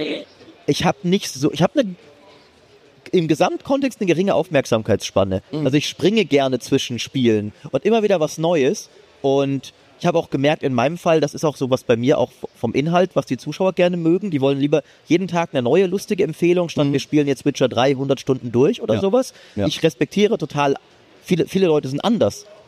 Ich habe nicht so, ich habe eine im Gesamtkontext eine geringe Aufmerksamkeitsspanne. Mhm. Also ich springe gerne zwischen Spielen und immer wieder was Neues. Und ich habe auch gemerkt, in meinem Fall, das ist auch so was bei mir auch vom Inhalt, was die Zuschauer gerne mögen. Die wollen lieber jeden Tag eine neue, lustige Empfehlung, statt mhm. wir spielen jetzt Witcher drei hundert Stunden durch oder ja. sowas. Ja. Ich respektiere total, viele, viele Leute sind anders.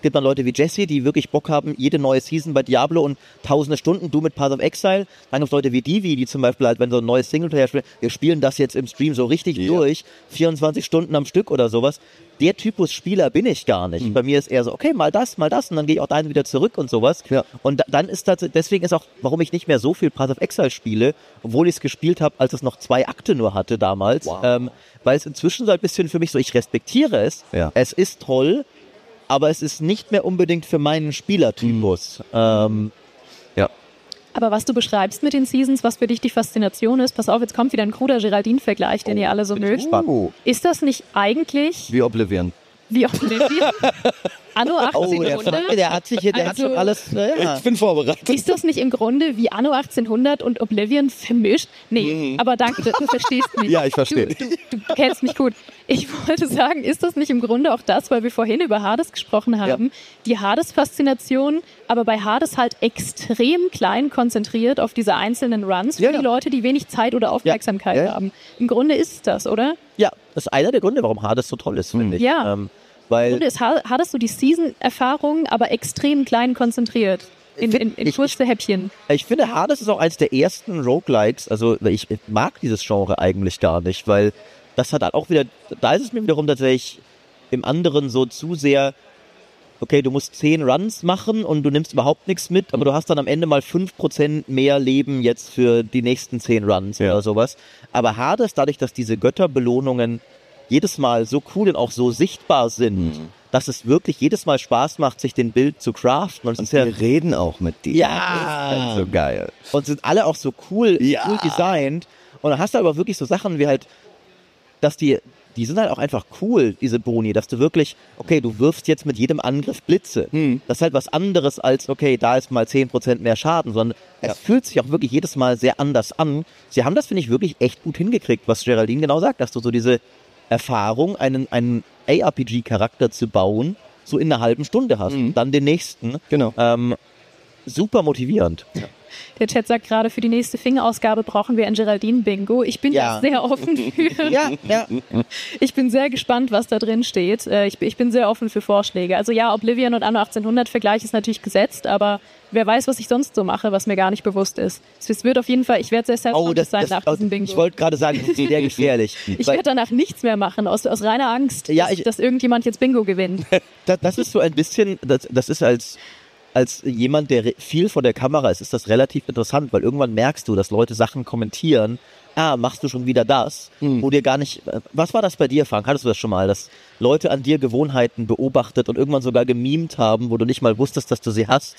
gibt dann Leute wie Jesse, die wirklich Bock haben, jede neue Season bei Diablo und tausende Stunden, du mit Path of Exile. Dann gibt es Leute wie Divi, die zum Beispiel halt, wenn so ein neues Singleplayer spielt, wir spielen das jetzt im Stream so richtig ja. durch, vierundzwanzig Stunden am Stück oder sowas. Der Typus Spieler bin ich gar nicht. Mhm. Bei mir ist eher so, okay, mal das, mal das und dann gehe ich auch dahin wieder zurück und sowas. Ja. Und da, dann ist das, deswegen ist auch, warum ich nicht mehr so viel Path of Exile spiele, obwohl ich es gespielt habe, als es noch zwei Akte nur hatte damals, wow. ähm, weil es inzwischen so ein bisschen für mich so, ich respektiere es, ja. es ist toll, aber es ist nicht mehr unbedingt für meinen Spielertypus. Mhm. Ähm, ja. Aber was du beschreibst mit den Seasons, was für dich die Faszination ist, pass auf, jetzt kommt wieder ein kruder Geraldine-Vergleich, den oh, ihr alle so mögt. Oh. Ist das nicht eigentlich... Wie Oblivion. Wie Oblivion? Anno achtzehnhundert? Oh, der, der hat sich hier, der also, hat schon alles... Ja. Ich bin vorbereitet. Ist das nicht im Grunde wie Anno achtzehnhundert und Oblivion vermischt? Nee, mhm. aber danke, du verstehst mich. Ja, ich verstehe. Du, du, du kennst mich gut. Ich wollte sagen, ist das nicht im Grunde auch das, weil wir vorhin über Hades gesprochen haben, ja. die Hades-Faszination, aber bei Hades halt extrem klein konzentriert auf diese einzelnen Runs für ja, ja. die Leute, die wenig Zeit oder Aufmerksamkeit ja. Ja. haben. Im Grunde ist es das, oder? Ja, das ist einer der Gründe, warum Hades so toll ist, finde mhm. ich. Ja. Ähm, weil Im Grunde ist Hades so die Season-Erfahrung, aber extrem klein konzentriert. In, in, in kurze Häppchen. Ich, ich finde, Hades ist auch eines der ersten Roguelikes, also ich mag dieses Genre eigentlich gar nicht, weil das hat halt auch wieder, da ist es mir wiederum tatsächlich im anderen so zu sehr, okay, du musst zehn Runs machen und du nimmst überhaupt nichts mit, aber du hast dann am Ende mal fünf Prozent mehr Leben jetzt für die nächsten zehn Runs ja. oder sowas. Aber Hades, dadurch, dass diese Götterbelohnungen jedes Mal so cool und auch so sichtbar sind, mhm. dass es wirklich jedes Mal Spaß macht, sich den Bild zu craften. Und, und es ist ja, wir reden auch mit dir. Ja. Das ist halt so geil. Und sind alle auch so cool, ja. cool designt. Und dann hast du aber wirklich so Sachen wie halt, dass die, die sind halt auch einfach cool, diese Boni, dass du wirklich, okay, du wirfst jetzt mit jedem Angriff Blitze. Hm. Das ist halt was anderes als, okay, da ist mal zehn Prozent mehr Schaden, sondern ja. es fühlt sich auch wirklich jedes Mal sehr anders an. Sie haben das, finde ich, wirklich echt gut hingekriegt, was Geraldine genau sagt, dass du so diese Erfahrung, einen, einen A R P G-Charakter zu bauen, so in einer halben Stunde hast. Mhm. Dann den nächsten. Genau. Ähm, super motivierend. Ja. Der Chat sagt gerade, für die nächste Finger-Ausgabe brauchen wir ein Geraldine-Bingo. Ich bin ja. da sehr offen für. Ja, ja. Ich bin sehr gespannt, was da drin steht. Ich, ich bin sehr offen für Vorschläge. Also ja, Oblivion und Anno achtzehnhundert-Vergleich ist natürlich gesetzt, aber wer weiß, was ich sonst so mache, was mir gar nicht bewusst ist. Es wird auf jeden Fall, ich werde sehr selbstbewusst oh, das, sein das, nach das, diesem Bingo. Ich wollte gerade sagen, das ist sehr gefährlich. Ich werde danach nichts mehr machen, aus, aus reiner Angst, ja, dass, ich, dass irgendjemand jetzt Bingo gewinnt. Das, das ist so ein bisschen, das, das ist als... Als jemand, der viel vor der Kamera ist, ist das relativ interessant, weil irgendwann merkst du, dass Leute Sachen kommentieren. Ah, machst du schon wieder das? Mhm. Wo dir gar nicht... Was war das bei dir, Frank? Hattest du das schon mal? Dass Leute an dir Gewohnheiten beobachtet und irgendwann sogar gemimt haben, wo du nicht mal wusstest, dass du sie hast?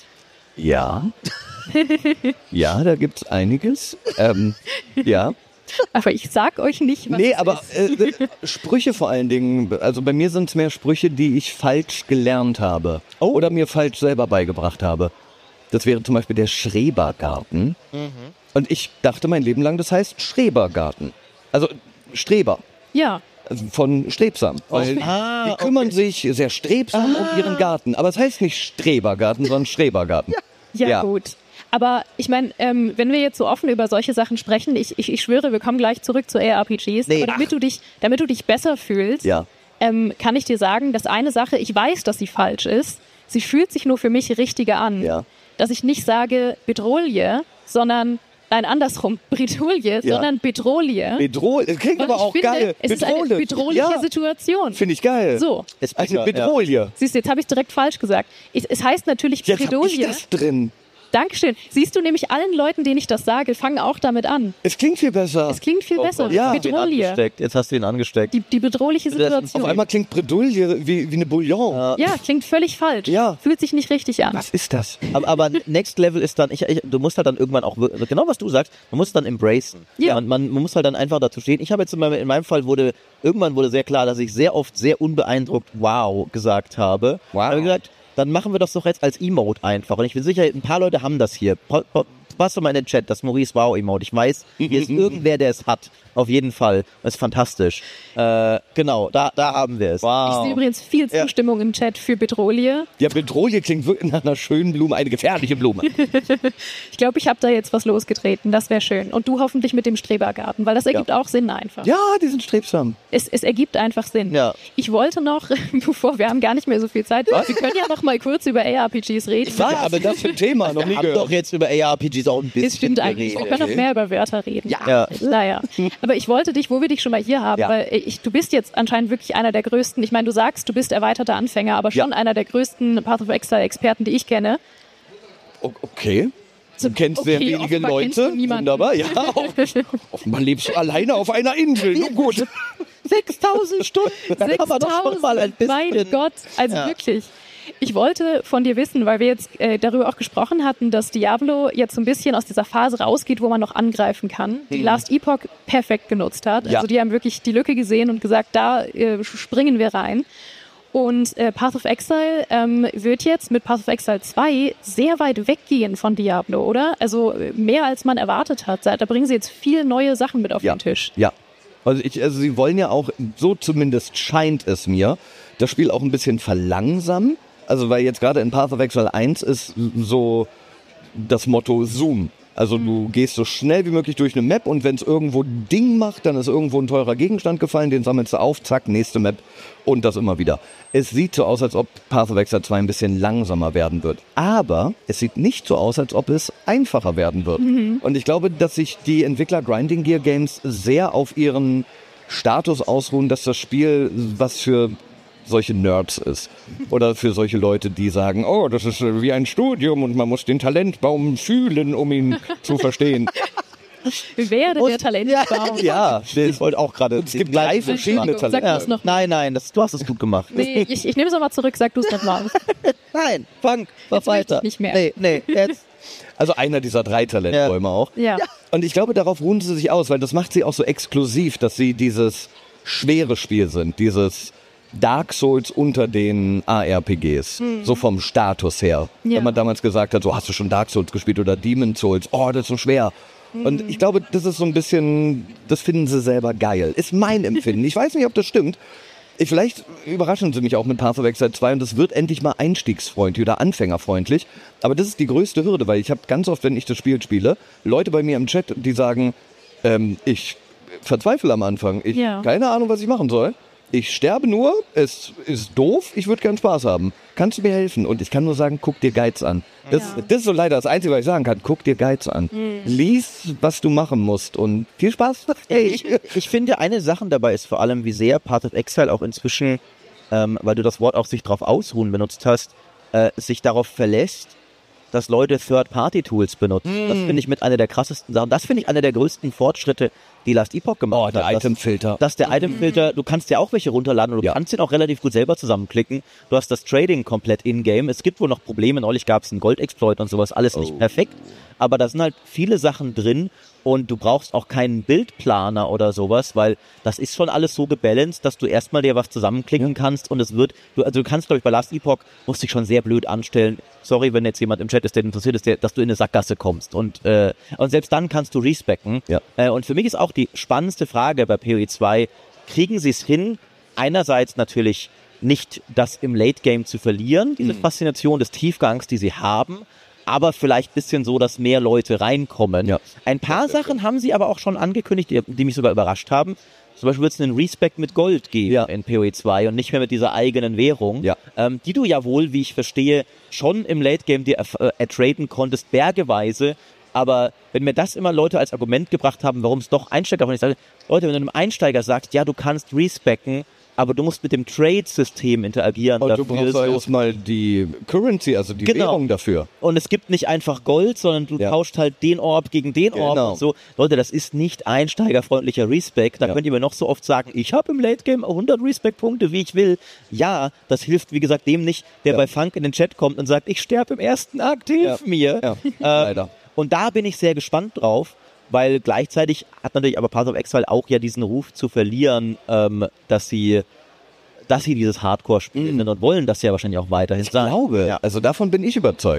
Ja. Ja, da gibt's einiges. Ähm, ja. Aber ich sag euch nicht, was Nee, es aber ist. äh, Sprüche vor allen Dingen. Also bei mir sind es mehr Sprüche, die ich falsch gelernt habe. Oh. Oder mir falsch selber beigebracht habe. Das wäre zum Beispiel der Schrebergarten. Mhm. Und ich dachte mein Leben lang, das heißt Schrebergarten. Also Streber. Ja. Also von strebsam. Weil ah, die kümmern okay. sich sehr strebsam ah. um ihren Garten. Aber es heißt nicht Strebergarten, sondern Schrebergarten. Ja, ja, ja. gut. Aber ich meine, ähm, wenn wir jetzt so offen über solche Sachen sprechen, ich, ich, ich schwöre, wir kommen gleich zurück zu A R P Gs, nee, aber damit du, dich, damit du dich besser fühlst, ja. ähm, kann ich dir sagen, dass eine Sache, ich weiß, dass sie falsch ist, sie fühlt sich nur für mich richtiger an. Ja. Dass ich nicht sage Bedrohlie, sondern, nein, andersrum, Bredouille, ja. sondern Bedrohlie. Bedrohlie, das klingt aber auch finde, geil. Es Bedrohlie. ist eine bedrohliche ja. Situation. Finde ich geil. So. Es eine Bedrohlie. Ja. Siehst du, jetzt habe ich direkt falsch gesagt. Ich, es heißt natürlich jetzt Bredouille. Jetzt habe ich das drin. Dankeschön. Siehst du nämlich, allen Leuten, denen ich das sage, fangen auch damit an. Es klingt viel besser. Es klingt viel oh, besser. Ja. Bedrohliche. Jetzt hast du ihn angesteckt. Die, die bedrohliche Situation. Auf einmal klingt Bredouille wie, wie eine Bouillon. Ja. ja, klingt völlig falsch. Ja. Fühlt sich nicht richtig an. Was ist das? Aber, aber Next Level ist dann, ich, ich, du musst halt dann irgendwann auch, genau was du sagst, man muss dann embracen. Ja. Man, man, man muss halt dann einfach dazu stehen. Ich habe jetzt in meinem, in meinem Fall wurde, irgendwann wurde sehr klar, dass ich sehr oft sehr unbeeindruckt wow gesagt habe. Wow. Da habe ich gesagt, dann machen wir das doch jetzt als Emote einfach. Und ich bin sicher, ein paar Leute haben das hier. Po- po- passt doch mal in den Chat, das Maurice Wow-Emote. Ich weiß, hier ist irgendwer, der es hat. Auf jeden Fall. Das ist fantastisch. Äh, genau, da, da haben wir es. Ich sehe übrigens viel Zustimmung ja. im Chat für Petrolie. Ja, Petrolie klingt wirklich nach einer schönen Blume, eine gefährliche Blume. Ich glaube, ich habe da jetzt was losgetreten. Das wäre schön. Und du hoffentlich mit dem Strebergarten, weil das ergibt ja. auch Sinn einfach. Ja, die sind strebsam. Es, es ergibt einfach Sinn. Ja. Ich wollte noch, bevor wir haben gar nicht mehr so viel Zeit, was? wir können ja noch mal kurz über A R P Gs reden. Was? Aber das für ein Thema noch nie wir gehört. haben doch jetzt über A R P Gs auch ein bisschen das stimmt eigentlich. geredet. Wir können noch mehr über Wörter reden. Ja. ja. Naja. Aber ich wollte dich, wo wir dich schon mal hier haben, ja. weil ich, du bist jetzt anscheinend wirklich einer der größten, ich meine, du sagst, du bist erweiterter Anfänger, aber schon ja. einer der größten Path of Exile-Experten, die ich kenne. Okay. Du kennst okay, sehr wenige Leute. Wunderbar, ja. Man lebt alleine auf einer Insel. Nur gut. sechstausend Stunden. Da kann man doch schon mal ein bisschen. Mein Gott, also ja. wirklich. Ich wollte von dir wissen, weil wir jetzt äh, darüber auch gesprochen hatten, dass Diablo jetzt so ein bisschen aus dieser Phase rausgeht, wo man noch angreifen kann, die hm. Last Epoch perfekt genutzt hat. Ja. Also die haben wirklich die Lücke gesehen und gesagt, da äh, springen wir rein. Und äh, Path of Exile ähm, wird jetzt mit Path of Exile zwei sehr weit weggehen von Diablo, oder? Also mehr als man erwartet hat. Da bringen sie jetzt viele neue Sachen mit auf ja. den Tisch. Ja, also, ich, also sie wollen ja auch, so zumindest scheint es mir, das Spiel auch ein bisschen verlangsamen. Also weil jetzt gerade in Path of Exile eins ist so das Motto Zoom. Also du gehst so schnell wie möglich durch eine Map und wenn es irgendwo Ding macht, dann ist irgendwo ein teurer Gegenstand gefallen, den sammelst du auf, zack, nächste Map und das immer wieder. Es sieht so aus, als ob Path of Exile zwei ein bisschen langsamer werden wird. Aber es sieht nicht so aus, als ob es einfacher werden wird. Mhm. Und ich glaube, dass sich die Entwickler Grinding Gear Games sehr auf ihren Status ausruhen, dass das Spiel was für solche Nerds ist. Oder für solche Leute, die sagen, oh, das ist wie ein Studium und man muss den Talentbaum fühlen, um ihn zu verstehen. Werde der Talentbaum. Ja, ich wollte auch gerade. Es gibt drei verschiedene Talente. Ja. Noch nein, nein, das, du hast es gut gemacht. Nee, ich, ich nehme es nochmal zurück, sag du es nochmal. Nein, fang, mach weiter. Nicht mehr. Nee, nee, jetzt. Also einer dieser drei Talentbäume ja. auch. Ja. Und ich glaube, darauf ruhen sie sich aus, weil das macht sie auch so exklusiv, dass sie dieses schwere Spiel sind, dieses Dark Souls unter den A R P Gs, hm. so vom Status her. Ja. Wenn man damals gesagt hat, so hast du schon Dark Souls gespielt oder Demon Souls, oh, das ist so schwer. Hm. Und ich glaube, das ist so ein bisschen, das finden sie selber geil. Ist mein Empfinden. Ich weiß nicht, ob das stimmt. Ich, vielleicht überraschen sie mich auch mit Path of Exile zwei und das wird endlich mal einstiegsfreundlich oder anfängerfreundlich. Aber das ist die größte Hürde, weil ich habe ganz oft, wenn ich das Spiel spiele, Leute bei mir im Chat, die sagen, ähm, ich verzweifle am Anfang. Ich ja. keine Ahnung, was ich machen soll. Ich sterbe nur, es ist doof, ich würde gern Spaß haben. Kannst du mir helfen? Und ich kann nur sagen, guck dir Guides an. Das, ja. das ist so leider das Einzige, was ich sagen kann. Guck dir Guides an. Mhm. Lies, was du machen musst und viel Spaß. Hey, ich, ich finde, eine Sache dabei ist vor allem, wie sehr Path of Exile auch inzwischen, ähm, weil du das Wort auch sich drauf ausruhen benutzt hast, äh, sich darauf verlässt, dass Leute Third-Party-Tools benutzen. Mm. Das finde ich mit einer der krassesten Sachen. Das finde ich einer der größten Fortschritte, die Last Epoch gemacht hat. Oh, der hat. Itemfilter. Dass der Itemfilter, du kannst ja auch welche runterladen und du ja. kannst den auch relativ gut selber zusammenklicken. Du hast das Trading komplett in-game. Es gibt wohl noch Probleme. Neulich gab es einen Gold-Exploit und sowas. Alles oh. nicht perfekt. Aber da sind halt viele Sachen drin und du brauchst auch keinen Bildplaner oder sowas, weil das ist schon alles so gebalanced, dass du erstmal dir was zusammenklicken ja. kannst und es wird, du, also du kannst, glaube ich, bei Last Epoch musst dich schon sehr blöd anstellen. Sorry, wenn jetzt jemand im Chat ist, der interessiert ist, der, dass du in eine Sackgasse kommst. Und, äh, und selbst dann kannst du respecken. Ja. Äh, und für mich ist auch die spannendste Frage bei P O E zwei, kriegen sie es hin, einerseits natürlich nicht das im Late Game zu verlieren, diese mhm. Faszination des Tiefgangs, die sie haben, aber vielleicht ein bisschen so, dass mehr Leute reinkommen. Ja. Ein paar Sachen haben sie aber auch schon angekündigt, die, die mich sogar überrascht haben. Zum Beispiel wird es einen Respect mit Gold geben ja. in P O E zwei und nicht mehr mit dieser eigenen Währung, ja. ähm, die du ja wohl, wie ich verstehe, schon im Late Game dir äh, ertraden konntest, bergeweise. Aber wenn mir das immer Leute als Argument gebracht haben, warum es doch Einsteiger von ich sage, Leute, wenn du einem Einsteiger sagst, ja, du kannst respecken, aber du musst mit dem Trade-System interagieren. Und dafür, du brauchst so erstmal die Currency, also die genau. Währung dafür. Und es gibt nicht einfach Gold, sondern du ja. tauscht halt den Orb gegen den Orb genau. und so. Leute, das ist nicht einsteigerfreundlicher Respect. Da ja. könnt ihr mir noch so oft sagen, ich habe im Late Game hundert Respect-Punkte, wie ich will. Ja, das hilft, wie gesagt, dem nicht, der ja. bei Funk in den Chat kommt und sagt, ich sterbe im ersten Akt, hilf ja. mir. Ja. Äh, Leider. Und da bin ich sehr gespannt drauf, weil gleichzeitig hat natürlich aber Path of Exile auch ja diesen Ruf zu verlieren, ähm, dass sie dass sie dieses Hardcore spielen mm. und wollen das ja wahrscheinlich auch weiterhin ich sein. Ich glaube, ja. also davon bin ich überzeugt.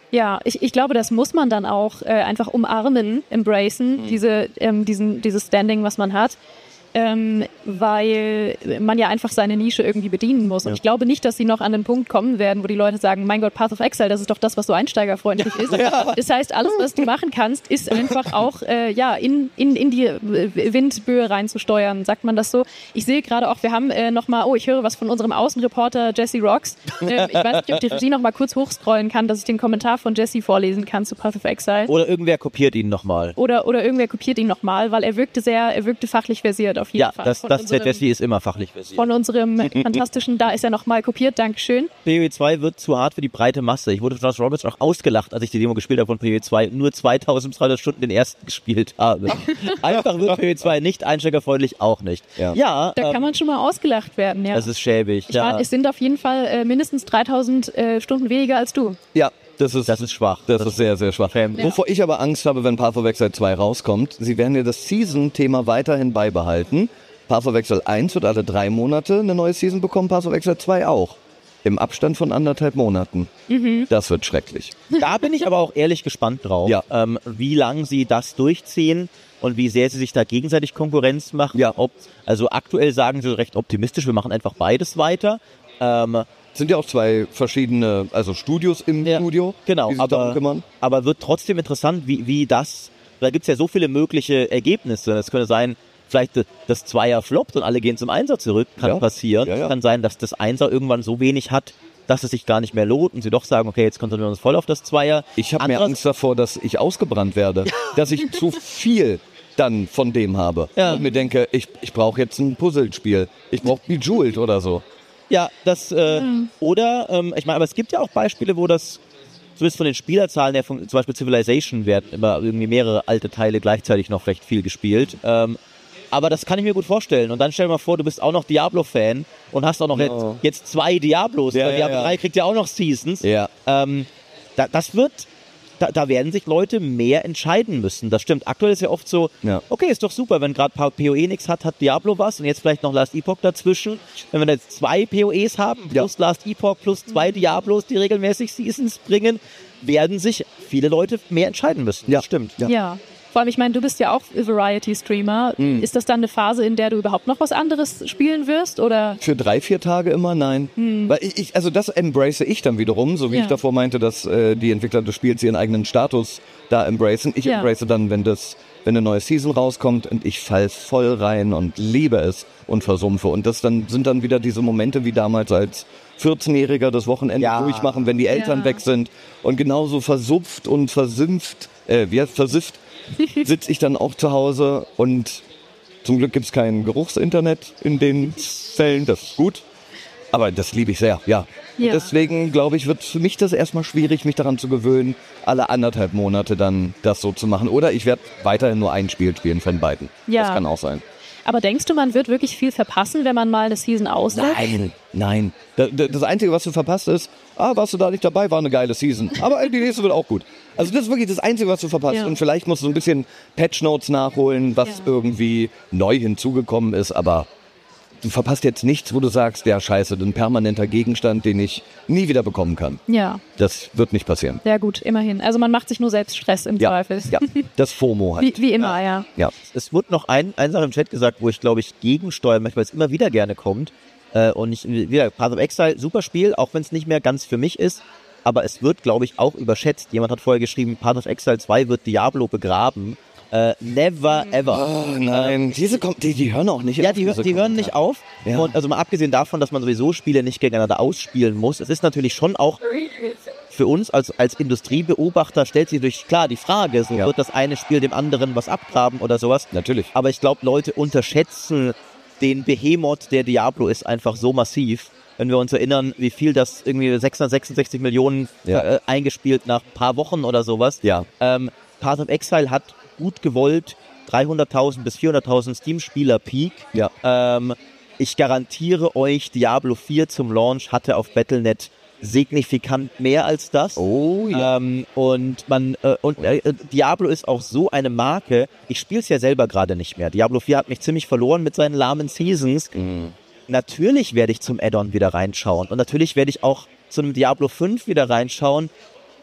Ja, ich, ich glaube, das muss man dann auch äh, einfach umarmen, embracen, mhm. diese, ähm, diesen, dieses Standing, was man hat. Ähm, weil man ja einfach seine Nische irgendwie bedienen muss. Und ja. ich glaube nicht, dass sie noch an den Punkt kommen werden, wo die Leute sagen, mein Gott, Path of Exile, das ist doch das, was so einsteigerfreundlich ist. Ja. Das heißt, alles, was du machen kannst, ist einfach auch äh, ja, in, in, in die Windböe reinzusteuern, sagt man das so. Ich sehe gerade auch, wir haben äh, nochmal, oh, ich höre was von unserem Außenreporter Jesse Rocks. Äh, ich weiß nicht, ob die Regie nochmal kurz hochscrollen kann, dass ich den Kommentar von Jesse vorlesen kann zu Path of Exile. Oder irgendwer kopiert ihn nochmal. Oder, oder irgendwer kopiert ihn nochmal, weil er wirkte sehr, er wirkte fachlich versiert. Auf jeden ja, Fall. das, das Z S V ist immer fachlich versiert. Von unserem fantastischen, da ist er nochmal kopiert, Dankeschön. P O E zwei wird zu hart für die breite Masse. Ich wurde von Josh Roberts auch ausgelacht, als ich die Demo gespielt habe von P O E zwei. Nur zweitausenddreihundert Stunden den ersten gespielt habe. Einfach wird P O E zwei nicht einsteigerfreundlich, auch nicht. Ja, ja da ähm, kann man schon mal ausgelacht werden. Ja. Das ist schäbig. Ich ja. war, es sind auf jeden Fall äh, mindestens dreitausend äh, Stunden weniger als du. Ja. Das ist, das ist schwach. Das, das ist sehr, sehr schwach. Ja. Wovor ich aber Angst habe, wenn Path of Exile zwei rauskommt, sie werden ja das Season-Thema weiterhin beibehalten. Path of Exile eins wird alle drei Monate eine neue Season bekommen, Path of Exile zwei auch. Im Abstand von anderthalb Monaten. Mhm. Das wird schrecklich. Da bin ich aber auch ehrlich gespannt drauf, ja. ähm, wie lange sie das durchziehen und wie sehr sie sich da gegenseitig Konkurrenz machen. Ja. Ob, also aktuell sagen sie recht optimistisch, wir machen einfach beides weiter. Ähm, sind ja auch zwei verschiedene, also Studios im ja, Studio, genau, die sich aber, darum kümmern. Aber wird trotzdem interessant, wie, wie das, da gibt es ja so viele mögliche Ergebnisse. Es könnte sein, vielleicht das Zweier floppt und alle gehen zum Einser zurück, kann ja. passieren. Ja, ja. Kann sein, dass das Einser irgendwann so wenig hat, dass es sich gar nicht mehr lohnt und sie doch sagen, okay, jetzt konzentrieren wir uns voll auf das Zweier. Ich habe mehr Angst davor, dass ich ausgebrannt werde, dass ich zu viel dann von dem habe ja. und mir denke, ich, ich brauche jetzt ein Puzzlespiel, ich brauche Bejeweled oder so. Ja, das, äh, mhm. oder, ähm, ich meine, aber es gibt ja auch Beispiele, wo das, zumindest von den Spielerzahlen her, von, zum Beispiel Civilization werden immer irgendwie mehrere alte Teile gleichzeitig noch recht viel gespielt. Ähm, aber das kann ich mir gut vorstellen. Und dann stell dir mal vor, du bist auch noch Diablo-Fan und hast auch noch no. jetzt, jetzt zwei Diablos. Ja, weil Diablo ja, ja. drei kriegt ja auch noch Seasons. Ja. Ähm, da, das wird... Da, da werden sich Leute mehr entscheiden müssen. Das stimmt. Aktuell ist ja oft so, ja. okay, ist doch super, wenn gerade P O E nichts hat, hat Diablo was und jetzt vielleicht noch Last Epoch dazwischen. Wenn wir da jetzt zwei P O Es haben, plus ja. Last Epoch, plus zwei Diablos, die regelmäßig Seasons bringen, werden sich viele Leute mehr entscheiden müssen. Ja. Das stimmt. Ja. ja. Vor allem, ich meine, du bist ja auch Variety-Streamer. Mhm. Ist das dann eine Phase, in der du überhaupt noch was anderes spielen wirst? Oder? Für drei, vier Tage immer nein. Mhm. Weil ich, ich, also das embrace ich dann wiederum, so wie ja. ich davor meinte, dass äh, die Entwickler des Spiels ihren eigenen Status da embracen. Ich ja. embrace dann, wenn das, wenn eine neue Season rauskommt und ich fall voll rein und liebe es und versumpfe. Und das dann sind dann wieder diese Momente wie damals als vierzehnjähriger das Wochenende ja. durchmachen, wenn die Eltern ja. weg sind und genauso versupft und versimpft, äh, wie heißt versifft, sitze ich dann auch zu Hause und zum Glück gibt es kein Geruchsinternet in den Fällen, das ist gut. Aber das liebe ich sehr, ja. ja. Deswegen, glaube ich, wird für mich das erstmal schwierig, mich daran zu gewöhnen, alle anderthalb Monate dann das so zu machen. Oder ich werde weiterhin nur ein Spiel spielen von beiden. Ja. Das kann auch sein. Aber denkst du, man wird wirklich viel verpassen, wenn man mal eine Season auslässt? Nein, nein. Das Einzige, was du verpasst ist, ah, warst du da nicht dabei, war eine geile Season. Aber die nächste wird auch gut. Also das ist wirklich das Einzige, was du verpasst. Ja. Und vielleicht musst du so ein bisschen Patch-Notes nachholen, was ja. irgendwie neu hinzugekommen ist. Aber du verpasst jetzt nichts, wo du sagst, ja scheiße, ein permanenter Gegenstand, den ich nie wieder bekommen kann. Ja. Das wird nicht passieren. Sehr gut, immerhin. Also man macht sich nur selbst Stress im ja. Zweifel. Ja, das FOMO halt. Wie, wie immer, ja. ja. ja. Es wurde noch ein, eine Sache im Chat gesagt, wo ich glaube ich gegensteuere, manchmal es immer wieder gerne kommt. Äh, und ich, wieder, Path of Exile, super Spiel, auch wenn es nicht mehr ganz für mich ist. Aber es wird, glaube ich, auch überschätzt. Jemand hat vorher geschrieben, Path of Exile zwei wird Diablo begraben. Uh, never ever. Oh nein, diese kommt, die, die hören auch nicht ja, auf. Die, die, die hören nicht auf. Ja. Und also mal abgesehen davon, dass man sowieso Spiele nicht gegeneinander ausspielen muss, es ist natürlich schon auch für uns als, als Industriebeobachter stellt sich durch klar die Frage, so ja. wird das eine Spiel dem anderen was abgraben oder sowas. Natürlich. Aber ich glaube, Leute unterschätzen den Behemoth, der Diablo ist, einfach so massiv. Wenn wir uns erinnern, wie viel das irgendwie sechshundertsechsundsechzig Millionen ja. äh, eingespielt nach ein paar Wochen oder sowas. Ja. Ähm, Path of Exile hat gut gewollt, dreihunderttausend bis vierhunderttausend Steam-Spieler-Peak. Ja. Ähm, ich garantiere euch, Diablo vier zum Launch hatte auf Battle Punkt net signifikant mehr als das. Oh ja. Ähm, und man äh, und äh, Diablo ist auch so eine Marke. Ich spiele es ja selber gerade nicht mehr. Diablo vier hat mich ziemlich verloren mit seinen lahmen Seasons. Mhm. Natürlich werde ich zum Add-on wieder reinschauen und natürlich werde ich auch zu einem Diablo fünf wieder reinschauen.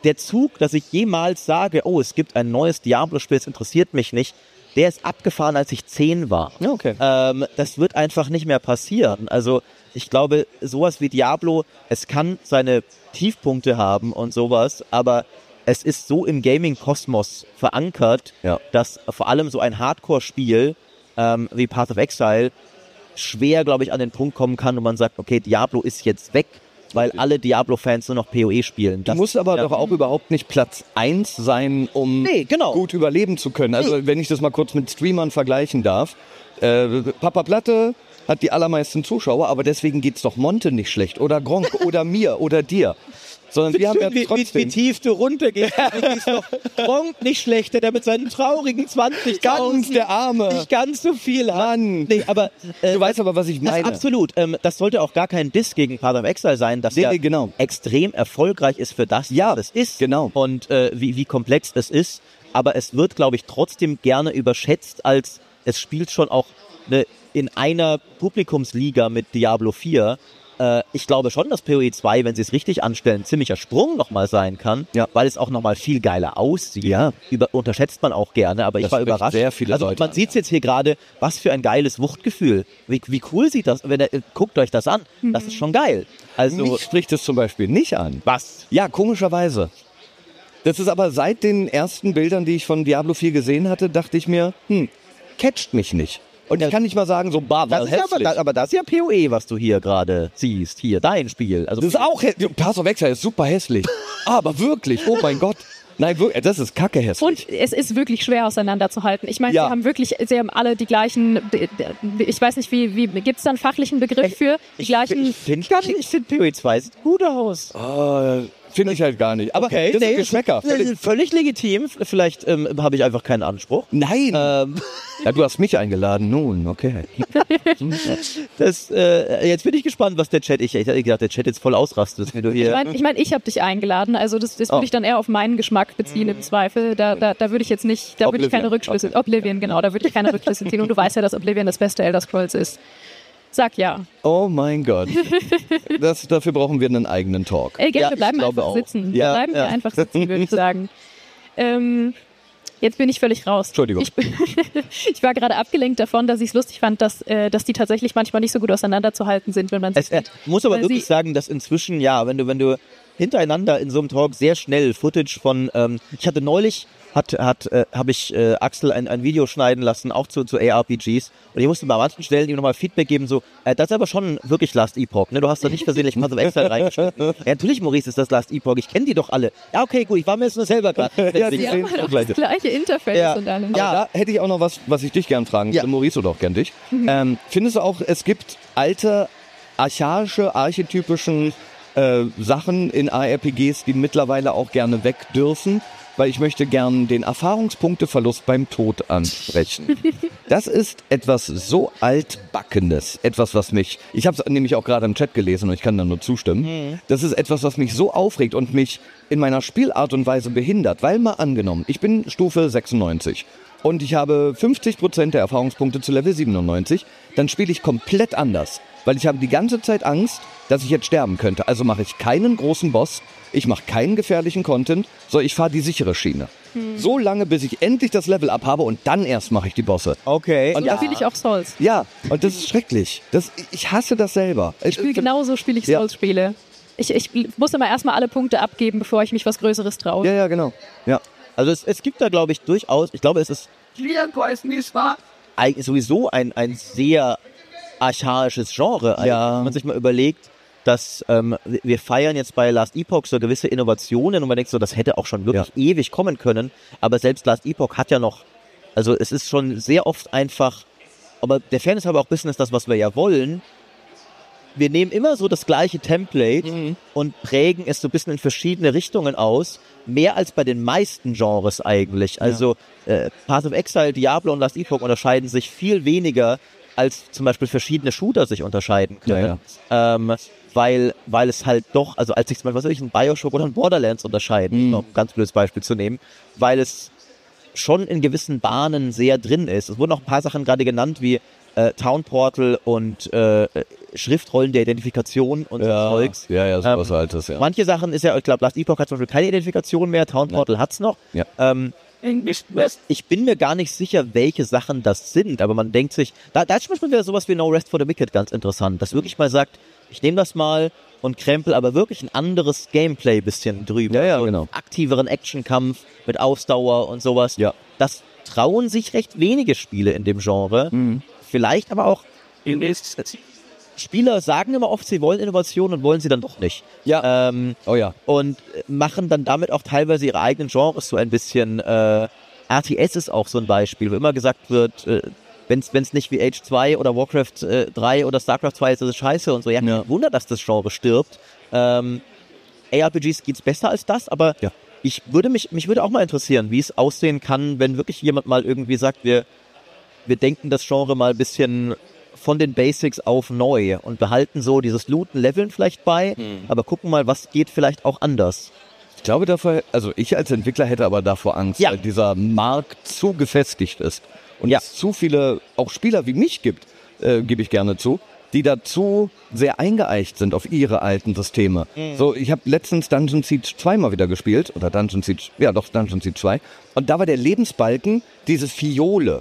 der Zug, dass ich jemals sage, oh, es gibt ein neues Diablo-Spiel, es interessiert mich nicht, der ist abgefahren, als ich zehn war. Ja, okay. Ähm, das wird einfach nicht mehr passieren. Also ich glaube, sowas wie Diablo, es kann seine Tiefpunkte haben und sowas, aber es ist so im Gaming-Kosmos verankert, Ja. dass vor allem so ein Hardcore-Spiel ähm, wie Path of Exile schwer, glaube ich, an den Punkt kommen kann, wo man sagt, okay, Diablo ist jetzt weg, weil alle Diablo-Fans nur noch P O E spielen. Du Das, musst aber ja. doch auch überhaupt nicht Platz eins sein, um Nee, genau. gut überleben zu können. Also wenn ich das mal kurz mit Streamern vergleichen darf. Äh, Papa Platte hat die allermeisten Zuschauer, aber deswegen geht's doch Monte nicht schlecht oder Gronk oder mir oder dir. Sondern wir haben ja wie, wie, trotzdem... wie tief du runtergehst. ist doch Gronk nicht schlechter, der mit seinen traurigen zwanzig Ganz der Arme. nicht ganz so viel hat. Mann. Nee, aber, äh, Du weißt aber, was ich das meine. absolut. Ähm, das sollte auch gar kein Diss gegen Path of Exile sein, dass Nee, der nee, genau. extrem erfolgreich ist für das, Ja, was es ist. genau. Und äh, wie, wie komplex es ist. Aber es wird, glaube ich, trotzdem gerne überschätzt, als es spielt schon auch eine, in einer Publikumsliga mit Diablo vier. Äh, ich glaube schon, dass P O E zwei, wenn sie es richtig anstellen, ein ziemlicher Sprung nochmal sein kann, Ja. weil es auch nochmal viel geiler aussieht. Ja. Über, unterschätzt man auch gerne, aber ich Das war spricht überrascht. sehr viele also Leute man an, sieht es jetzt hier gerade, was für ein geiles Wuchtgefühl. Wie, wie cool sieht das? Wenn er, guckt euch das an. Das ist schon geil. Also Mich spricht es zum Beispiel nicht an. was? Ja, komischerweise. Das ist aber seit den ersten Bildern, die ich von Diablo vier gesehen hatte, dachte ich mir, hm, catcht mich nicht. Und ich kann nicht mal sagen, so, bah, Das war ist ja aber, hässlich. das, aber das ist ja P O E, was du hier gerade siehst. Hier, dein Spiel. Also Das ist auch hässlich. Path of Exile ist super hässlich. Aber wirklich, oh mein Gott. Nein, wirklich, das ist kacke hässlich. Und es ist wirklich schwer auseinanderzuhalten. Ich meine, Ja. sie haben wirklich, sie haben alle die gleichen, ich weiß nicht, wie, wie gibt es da einen fachlichen Begriff für? Die ich, gleichen, ich finde gar nicht, ich finde P O E zwei sieht gut aus. Ah, finde ich halt gar nicht. Aber Okay, das nee, ist Geschmäcker. Völlig, völlig legitim. Vielleicht ähm, habe ich einfach keinen Anspruch. Nein. Ähm, Ja, du hast mich eingeladen, nun, okay. das, äh, jetzt bin ich gespannt, was der Chat, ich, ich hätte gedacht, der Chat jetzt voll ausrastet, wenn du ich hier... meine, ich, mein, ich habe dich eingeladen, also das, das würde Oh. ich dann eher auf meinen Geschmack beziehen im Zweifel. Da, da, da würde ich jetzt nicht, da würde ich keine Oblivion. Rückschlüsse, Oblivion, genau, da würde ich keine Rückschlüsse ziehen und du weißt ja, dass Oblivion das beste Elder Scrolls ist. Sag ja. Oh mein Gott. Das, dafür brauchen wir einen eigenen Talk. Ey, Gerd, Ja, wir bleiben ich glaube einfach auch. sitzen. Wir Ja, bleiben ja. hier einfach sitzen, würde ich sagen. Ähm, jetzt bin ich völlig raus. Entschuldigung. Ich, ich war gerade abgelenkt davon, dass ich es lustig fand, dass, äh, dass die tatsächlich manchmal nicht so gut auseinanderzuhalten sind, wenn man Es, äh, muss aber Weil wirklich sie- sagen, dass inzwischen, ja, wenn du, wenn du hintereinander in so einem Talk sehr schnell Footage von, ähm, ich hatte neulich, hat, hat, äh, habe ich äh, Axel ein, ein Video schneiden lassen, auch zu, zu A R P Gs, und ich musste bei manchen Stellen ihm nochmal Feedback geben, so, äh, das ist aber schon wirklich Last Epoch, ne, du hast da nicht versehentlich Path of Exile reingeschnitten. Ja, natürlich, Maurice, ist das Last Epoch, ich kenne die doch alle. Ja, okay, gut, ich war mir jetzt nur selber gerade. Ja, die sie sehen haben halt auch gleich. das gleiche Interface Ja. und allem. Ja. Aber da hätte ich auch noch was, was ich dich gern fragen Ja. würde. Maurice oder auch gern dich. Ähm, findest du auch, es gibt alte, archaische, archetypischen äh, Sachen in A R P Gs, die mittlerweile auch gerne weg dürfen? Weil ich möchte gern den Erfahrungspunkteverlust beim Tod ansprechen. Das ist etwas so altbackenes, etwas, was mich, ich habe es nämlich auch gerade im Chat gelesen und ich kann da nur zustimmen. Das ist etwas, was mich so aufregt und mich in meiner Spielart und Weise behindert, weil mal angenommen, ich bin Stufe sechsundneunzig und ich habe fünfzig Prozent der Erfahrungspunkte zu Level siebenundneunzig, dann spiele ich komplett anders, weil ich habe die ganze Zeit Angst, dass ich jetzt sterben könnte. Also mache ich keinen großen Boss, ich mache keinen gefährlichen Content, sondern ich fahre die sichere Schiene. So lange, bis ich endlich das Level up habe und dann erst mache ich die Bosse. Okay. Und Da das, spiele ich auch Souls. ja, und das ist schrecklich. Das, ich hasse das selber. Ich spiele genauso, spiele ich Ja. Souls-Spiele. Ich, ich muss immer erstmal alle Punkte abgeben, bevor ich mich was Größeres traue. Ja, ja, genau. Ja. Also es, es gibt da, glaube ich, durchaus, ich glaube, es ist eigentlich sowieso ein, ein sehr archaisches Genre. eigentlich. Ja. Wenn man sich mal überlegt, dass ähm, wir wir feiern jetzt bei Last Epoch so gewisse Innovationen und man denkt so, das hätte auch schon wirklich ewig kommen können, aber selbst Last Epoch hat ja noch, also es ist schon sehr oft einfach, aber der Fairness halber auch ein bisschen ist das, was wir ja wollen. Wir nehmen immer so das gleiche Template und prägen es so ein bisschen in verschiedene Richtungen aus, mehr als bei den meisten Genres eigentlich. Also äh, Path of Exile, Diablo und Last Epoch unterscheiden sich viel weniger, als zum Beispiel verschiedene Shooter sich unterscheiden können. Ja, Ähm, weil, weil es halt doch, also als sich zum Beispiel, was weiß ich, ein Bioshock oder ein Borderlands unterscheiden, um ein ganz blödes Beispiel zu nehmen, weil es schon in gewissen Bahnen sehr drin ist. Es wurden auch ein paar Sachen gerade genannt, wie äh, Town Portal und äh, Schriftrollen der Identifikation und Ja, so Zeugs. ja, ja, sowas Ähm, Altes, ja. Manche Sachen ist ja, ich glaube, Last Epoch hat zum Beispiel keine Identifikation mehr, Town Portal hat's noch. Ja. Ähm, ich bin mir gar nicht sicher, welche Sachen das sind, aber man denkt sich, da, da ist zum Beispiel wieder sowas wie No Rest for the Wicked ganz interessant, dass wirklich mal sagt, ich nehme das mal und krempel aber wirklich ein anderes Gameplay bisschen drüber. Ja, ja, so einen genau. aktiveren Actionkampf mit Ausdauer und sowas. Ja. Das trauen sich recht wenige Spiele in dem Genre. Mhm. Vielleicht aber auch Spieler sagen immer oft, sie wollen Innovation und wollen sie dann doch nicht. Ja. Ähm, Oh ja. und machen dann damit auch teilweise ihre eigenen Genres so ein bisschen. Äh, R T S ist auch so ein Beispiel, wo immer gesagt wird, äh, wenn es nicht wie Age zwei oder Warcraft äh, drei oder Starcraft zwei ist, ist es scheiße und so. Ja, Ja. kein Wunder, dass das Genre stirbt. Ähm, A R P Gs geht's besser als das, aber Ja. ich würde mich, mich würde auch mal interessieren, wie es aussehen kann, wenn wirklich jemand mal irgendwie sagt, wir, wir denken das Genre mal ein bisschen von den Basics auf neu und behalten so dieses Looten, Leveln vielleicht bei, Mhm. aber gucken mal, was geht vielleicht auch anders. Ich glaube davor, also ich als Entwickler hätte aber davor Angst, Ja. weil dieser Markt zu gefestigt ist und Ja. es zu viele, auch Spieler wie mich gibt, äh, gebe ich gerne zu, die dazu sehr eingeeicht sind auf ihre alten Systeme. So, ich habe letztens Dungeon Siege zwei mal wieder gespielt, oder Dungeon Siege, ja doch, Dungeon Siege zwei, und da war der Lebensbalken dieses Fiole.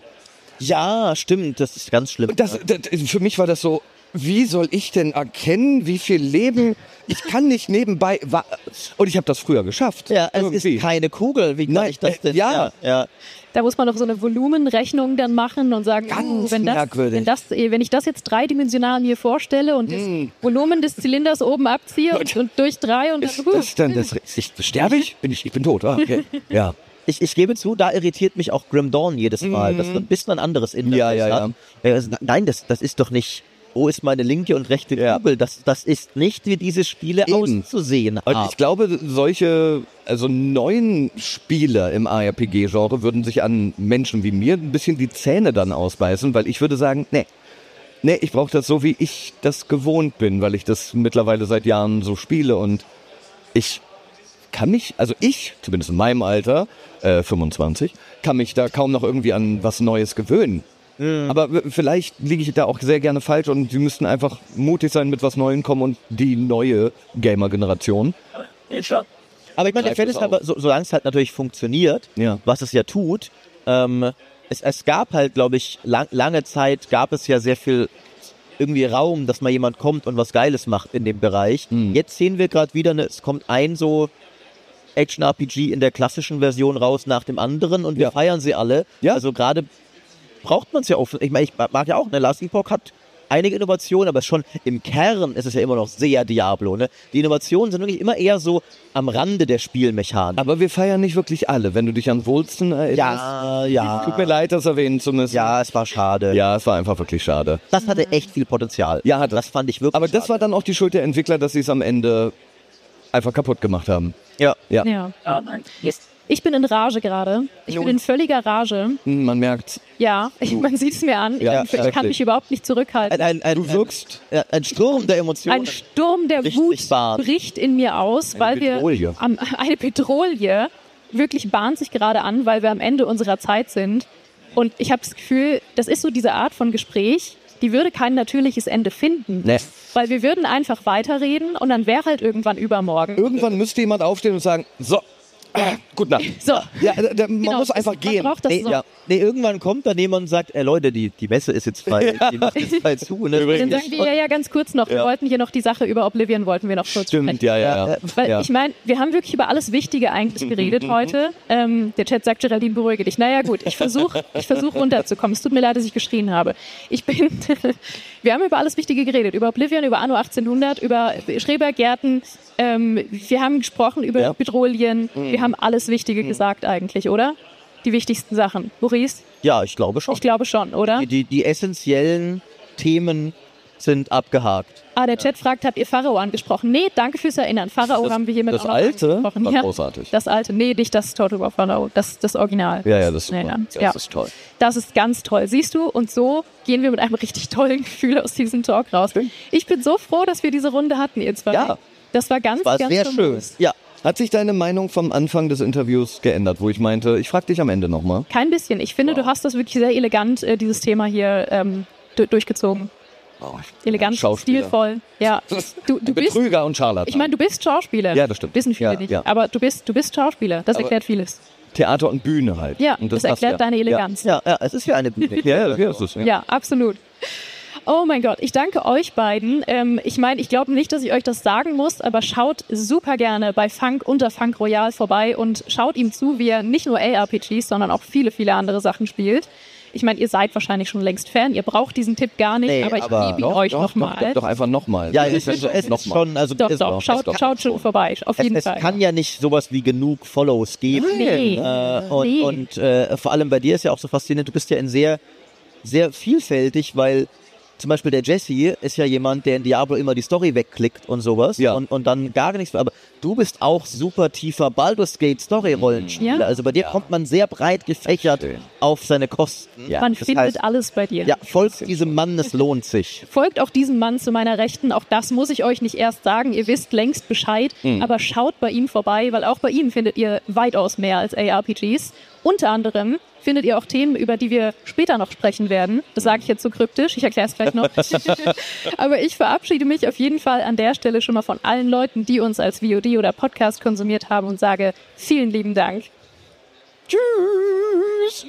Ja, stimmt, das ist ganz schlimm. Und das, das, für mich war das so, wie soll ich denn erkennen, wie viel Leben, ich kann nicht nebenbei, wa- und ich habe das früher geschafft. ja, es irgendwie. ist keine Kugel, wie kann Nein, ich das äh, denn? ja. ja. Da muss man noch so eine Volumenrechnung dann machen und sagen, Ganz uh, wenn, das, merkwürdig. wenn, das, wenn ich das jetzt dreidimensional mir vorstelle und das Volumen des Zylinders oben abziehe und, und durch drei und dann, Ist uh, das denn das, ich, sterbe ich? Bin ich? Ich bin tot. Ah, okay. Ja. Ich, ich gebe zu, da irritiert mich auch Grim Dawn jedes Mal. Das ist ein bisschen ein anderes Interface Ja, ja, ja. hat. Ja, also, nein, das, das ist doch nicht, wo ist meine linke und rechte Kugel? Das, das ist nicht, wie diese Spiele Eben. auszusehen Und haben. ich glaube, solche, also neuen Spieler im A R P G-Genre würden sich an Menschen wie mir ein bisschen die Zähne dann ausbeißen, weil ich würde sagen, nee, nee, ich brauche das so, wie ich das gewohnt bin, weil ich das mittlerweile seit Jahren so spiele und ich kann mich, also ich, zumindest in meinem Alter, äh, fünfundzwanzig, kann mich da kaum noch irgendwie an was Neues gewöhnen. Aber w- vielleicht liege ich da auch sehr gerne falsch und sie müssten einfach mutig sein, mit was Neuem kommen und die neue Gamer-Generation. Aber ich meine, der Greift Fan es ist aber, so, solange es halt natürlich funktioniert, Ja. was es ja tut, ähm, es, es gab halt, glaube ich, lang, lange Zeit gab es ja sehr viel irgendwie Raum, dass mal jemand kommt und was Geiles macht in dem Bereich. Mhm. Jetzt sehen wir gerade wieder, ne, es kommt ein so Action-R P G in der klassischen Version raus nach dem anderen und wir Ja. feiern sie alle. Ja. Also gerade braucht man es ja oft. Ich meine, ich mag ja auch, ne, Last Epoch hat einige Innovationen, aber schon im Kern ist es ja immer noch sehr Diablo. Ne? Die Innovationen sind wirklich immer eher so am Rande der Spielmechanik. Aber wir feiern nicht wirklich alle, wenn du dich an Wolsten erinnerst. Ja, ja. Tut mir leid, das erwähnen zu müssen. Ja, es war schade. Ja, es war einfach wirklich schade. Das hatte echt viel Potenzial. Ja, hat das fand ich wirklich Aber das schade. war dann auch die Schuld der Entwickler, dass sie es am Ende einfach kaputt gemacht haben. Ja. Ja, ja. Ich bin in Rage gerade. Ich bin in völliger Rage. Hm, man merkt, Ja, ich, man sieht es mir an. Ja, ich, ich kann schrecklich. mich überhaupt nicht zurückhalten. Ein, ein, ein, du wirkst. ein, ein Sturm der Emotionen. Ein Sturm der Bricht Wut sich Bahn. bricht in mir aus, weil Petrolie. wir am, eine Petrolie wirklich bahnt sich gerade an, weil wir am Ende unserer Zeit sind. Und ich habe das Gefühl, das ist so diese Art von Gespräch, die würde kein natürliches Ende finden. Nee. Weil wir würden einfach weiterreden und dann wäre halt irgendwann übermorgen. Irgendwann müsste jemand aufstehen und sagen, so, äh, gute Nacht. So, Ja, da, da, man genau, muss einfach man gehen. braucht das Nee, so. ja. nee, irgendwann kommt dann jemand und sagt, ey Leute, die, die Messe ist jetzt frei. Die macht jetzt frei zu. Ne? Dann sagen die, ja, ja, ganz kurz noch, wir wollten hier noch die Sache über Oblivion, wollten wir noch kurz Stimmt, sprechen. ja, ja, ja. Weil ja. ich meine, wir haben wirklich über alles Wichtige eigentlich geredet heute. Ähm, der Chat sagt, Geraldine, beruhige dich. Naja gut, ich versuche ich versuch runterzukommen. Es tut mir leid, dass ich geschrien habe. Ich bin, wir haben über alles Wichtige geredet. Über Oblivion, über Anno achtzehnhundert, über Schrebergärten. Ähm, wir haben gesprochen über Ja. Petrolien. Wir haben alles Wichtige gesagt eigentlich, oder? Die wichtigsten Sachen. Maurice? Ja, ich glaube schon. Ich glaube schon, oder? Die, die, die essentiellen Themen sind abgehakt. Ah, der Chat fragt, habt ihr Pharao angesprochen? Nee, danke fürs Erinnern. Pharao Das- haben wir hiermit das auch noch Alte angesprochen. war Ja, großartig. Das alte, nee, nicht das Total War Pharao, das das Original. Ja, ja, das ist Nee, super. dann- Das ja. ist toll. Das ist ganz toll. Siehst du? Und so gehen wir mit einem richtig tollen Gefühl aus diesem Talk raus. Ich bin so froh, dass wir diese Runde hatten, ihr zwei. Ja. Das war ganz, War ganz sehr schön. famos. Ja. Hat sich deine Meinung vom Anfang des Interviews geändert, wo ich meinte, ich frage dich am Ende nochmal? Kein bisschen. Ich finde, du hast das wirklich sehr elegant, äh, dieses Thema hier ähm, du- durchgezogen. Oh, Elegant, Schauspieler. stilvoll. Ja. Du, du bist, Betrüger und Scharlatan. ich meine, du bist Schauspieler. Ja, das stimmt. Wissen viele Ja, nicht. ja. Aber du bist, du bist Schauspieler. Das Aber- erklärt vieles. Theater und Bühne halt. Ja, und das, passt erklärt ja. deine Eleganz. Ja, ja, es ist ja eine Bühne. Ja, ja, ja, das ist, ja. Ja, absolut. Oh mein Gott, ich danke euch beiden. Ähm, ich meine, ich glaube nicht, dass ich euch das sagen muss, aber schaut super gerne bei Funk unter Funk Royal vorbei und schaut ihm zu, wie er nicht nur A R P Gs, sondern auch viele, viele andere Sachen spielt. Ich meine, ihr seid wahrscheinlich schon längst Fan, ihr braucht diesen Tipp gar nicht, Nee, aber ich aber gebe ihn Doch, euch doch, nochmal. doch, doch, doch einfach nochmal. Ja, es ist, es ist noch mal. schon, also Doch, es, doch, schaut, es, schaut schon vorbei, auf jeden es, Fall. es kann ja nicht sowas wie genug Follows geben. Nee. Äh, und Nee. und äh, vor allem bei dir ist ja auch so faszinierend, du bist ja in sehr, sehr vielfältig, weil zum Beispiel der Jesse ist ja jemand, der in Diablo immer die Story wegklickt und sowas Ja. und, und dann gar nichts, aber du bist auch super tiefer Baldur's Gate Story-Rollenspieler, Ja. also bei dir kommt man sehr breit gefächert Schön. auf seine Kosten. Ja. Man das findet heißt- alles bei dir. Ja, folgt diesem Mann, es lohnt sich. Folgt auch diesem Mann zu meiner Rechten. Auch das muss ich euch nicht erst sagen. Ihr wisst längst Bescheid. Aber schaut bei ihm vorbei, weil auch bei ihm findet ihr weitaus mehr als A R P Gs. Unter anderem findet ihr auch Themen, über die wir später noch sprechen werden. Das sage ich jetzt so kryptisch. Ich erkläre es gleich noch. Aber ich verabschiede mich auf jeden Fall an der Stelle schon mal von allen Leuten, die uns als V O D oder Podcast konsumiert haben und sage vielen lieben Dank. Tschüss!